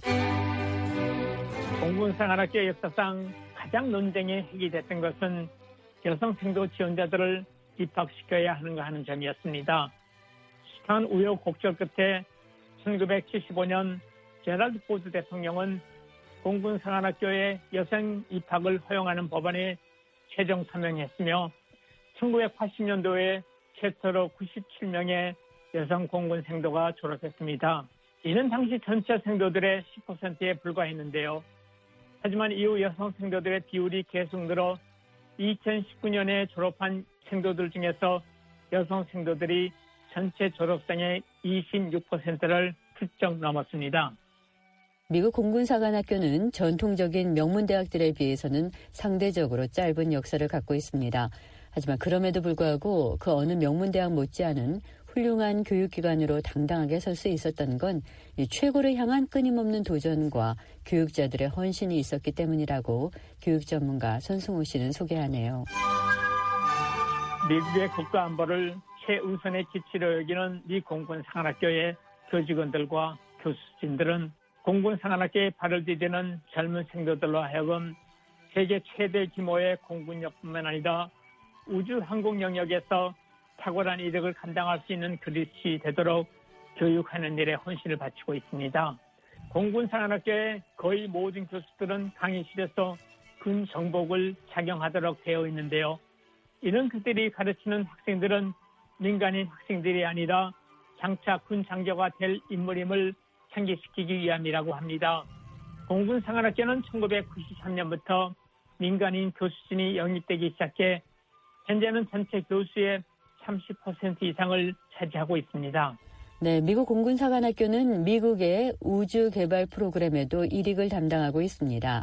공군사관학교 역사상 가장 논쟁의 핵이 됐던 것은 여성 생도 지원자들을 입학시켜야 하는가 하는 점이었습니다. 숱한 우여곡절 끝에 천구백칠십오 년 제럴드 포드 대통령은 공군사관학교에 여성 입학을 허용하는 법안에 최종 서명했으며 천구백팔십 년도에 최초로 구십칠 명의 여성 공군 생도가 졸업했습니다. 이는 당시 전체 생도들의 십 퍼센트에 불과했는데요. 하지만 이후 여성 생도들의 비율이 계속 늘어 이천십구 년에 졸업한 생도들 중에서 여성 생도들이 전체 졸업생의 이십육 퍼센트를 훌쩍 넘었습니다. 미국 공군사관학교는 전통적인 명문대학들에 비해서는 상대적으로 짧은 역사를 갖고 있습니다. 하지만 그럼에도 불구하고 그 어느 명문대학 못지않은 훌륭한 교육기관으로 당당하게 설 수 있었던 건 이 최고를 향한 끊임없는 도전과 교육자들의 헌신이 있었기 때문이라고 교육 전문가 손승호 씨는 소개하네요. 미국의 국가안보를 최우선의 기치로 여기는 미 공군사관학교의 교직원들과 교수진들은 공군사관학교에 발을 디디는 젊은 생도들로 하여금 세계 최대 규모의 공군력뿐만 아니라 우주항공 영역에서 탁월한 이득을 감당할 수 있는 그릇이 되도록 교육하는 일에 혼신을 바치고 있습니다. 공군사관학교의 거의 모든 교수들은 강의실에서 군 정복을 착용하도록 되어 있는데요. 이런 그들이 가르치는 학생들은 민간인 학생들이 아니라 장차 군 장교가 될 인물임을 상기시키기 위함이라고 합니다. 공군사관학교는 천구백구십삼 년부터 민간인 교수진이 영입되기 시작해 현재는 전체 교수의 삼십 퍼센트 이상을 차지하고 있습니다. 네, 미국 공군사관학교는 미국의 우주개발 프로그램에도 일익을 담당하고 있습니다.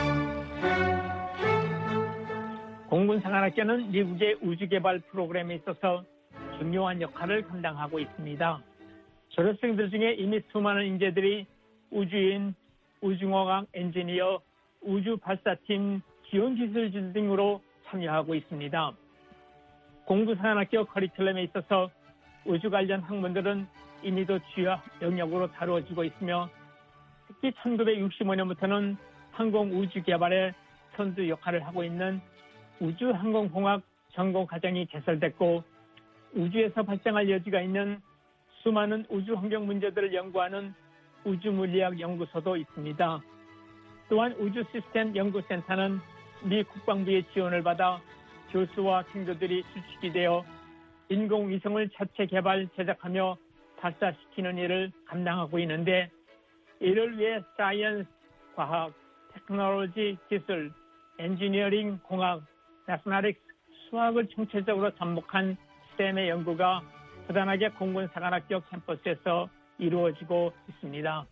공군사관학교는 미국의 우주개발 프로그램에 있어서 중요한 역할을 감당하고 있습니다. 졸업생들 중에 이미 수많은 인재들이 우주인, 우주공학 엔지니어, 우주발사팀, 지원기술진 등으로 참여하고 있습니다. 공군사관학교 커리큘럼에 있어서 우주 관련 학문들은 이미도 주요 영역으로 다루어지고 있으며 특히 천구백육십오 년부터는 항공우주 개발에 선두 역할을 하고 있는 우주항공공학 전공과정이 개설됐고 우주에서 발생할 여지가 있는 수많은 우주환경 문제들을 연구하는 우주물리학 연구소도 있습니다. 또한 우주시스템 연구센터는 미 국방부의 지원을 받아 교수와 생도들이 수직이 되어 인공위성을 자체 개발, 제작하며 발사시키는 일을 감당하고 있는데 이를 위해 사이언스, 과학, 테크놀로지, 기술, 엔지니어링, 공학, 매스매틱스, 수학을 총체적으로 접목한 스템의 연구가 부단하게 공군사관학교 캠퍼스에서 이루어지고 있습니다.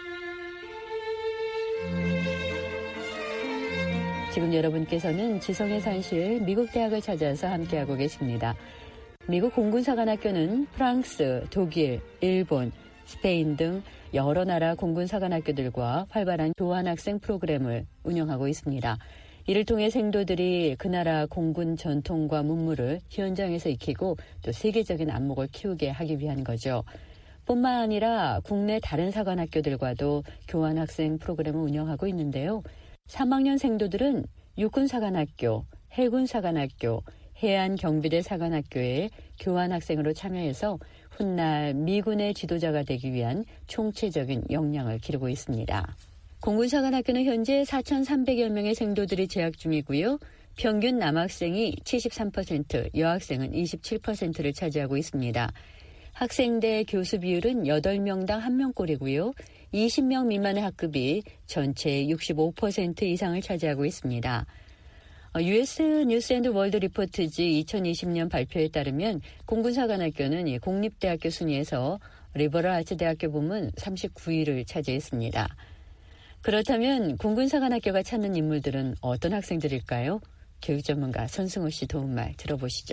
지금 여러분께서는 지성의 산실 미국 대학을 찾아서 함께하고 계십니다. 미국 공군사관학교는 프랑스, 독일, 일본, 스페인 등 여러 나라 공군사관학교들과 활발한 교환학생 프로그램을 운영하고 있습니다. 이를 통해 생도들이 그 나라 공군 전통과 문물을 현장에서 익히고 또 세계적인 안목을 키우게 하기 위한 거죠. 뿐만 아니라 국내 다른 사관학교들과도 교환학생 프로그램을 운영하고 있는데요. 삼 학년 생도들은 육군사관학교, 해군사관학교, 해안경비대 사관학교에 교환학생으로 참여해서 훗날 미군의 지도자가 되기 위한 총체적인 역량을 기르고 있습니다. 공군사관학교는 현재 사천삼백여 명의 생도들이 재학 중이고요. 평균 남학생이 칠십삼 퍼센트, 여학생은 이십칠 퍼센트를 차지하고 있습니다. 학생 대 교수 비율은 여덟 명당 한 명꼴이고요. 이십 명 미만의 학급이 전체의 육십오 퍼센트 이상을 차지하고 있습니다. 유에스 뉴스 앤드 월드 리포트지 이천이십 년 발표에 따르면 공군사관학교는 공립대학교 순위에서 리버럴 아츠 대학교 부문 삼십구 위를 차지했습니다. 그렇다면 공군사관학교가 찾는 인물들은 어떤 학생들일까요? 교육 전문가 손승호 씨 도움말 들어보시죠.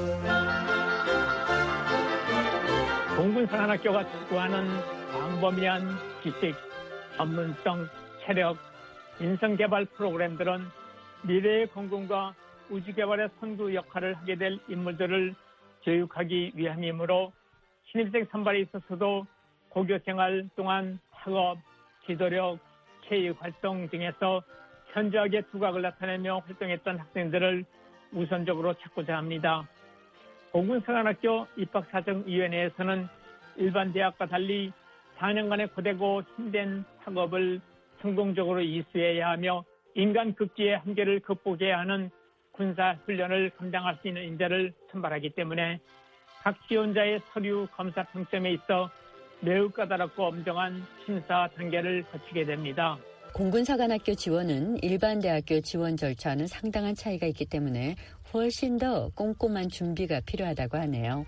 공군사관학교가 촉구하는 광범위한 지식, 전문성, 체력, 인성개발 프로그램들은 미래의 공군과 우주개발의 선두 역할을 하게 될 인물들을 교육하기 위함이므로 신입생 선발에 있어서도 고교생활 동안 학업, 지도력, 체육활동 등에서 현저하게 두각을 나타내며 활동했던 학생들을 우선적으로 찾고자 합니다. 공군사관학교 입학사정위원회에서는 일반 대학과 달리 사 년간의 고되고 힘든 학업을 성공적으로 이수해야 하며 인간 극기의 한계를 극복해야 하는 군사훈련을 감당할 수 있는 인재를 선발하기 때문에 각 지원자의 서류 검사 평점에 있어 매우 까다롭고 엄정한 심사 단계를 거치게 됩니다. 공군사관학교 지원은 일반 대학교 지원 절차와는 상당한 차이가 있기 때문에 훨씬 더 꼼꼼한 준비가 필요하다고 하네요.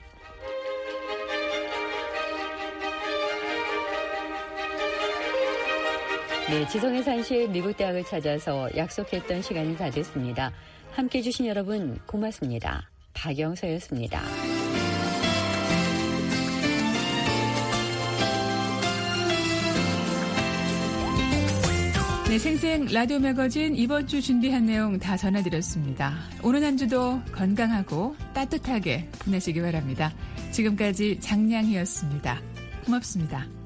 네, 지성의 산실 미국 대학을 찾아서 약속했던 시간이 다 됐습니다. 함께해 주신 여러분 고맙습니다. 박영서였습니다. 네, 생생 라디오 매거진 이번 주 준비한 내용 다 전해드렸습니다. 오늘 한 주도 건강하고 따뜻하게 보내시기 바랍니다. 지금까지 장량희였습니다. 고맙습니다.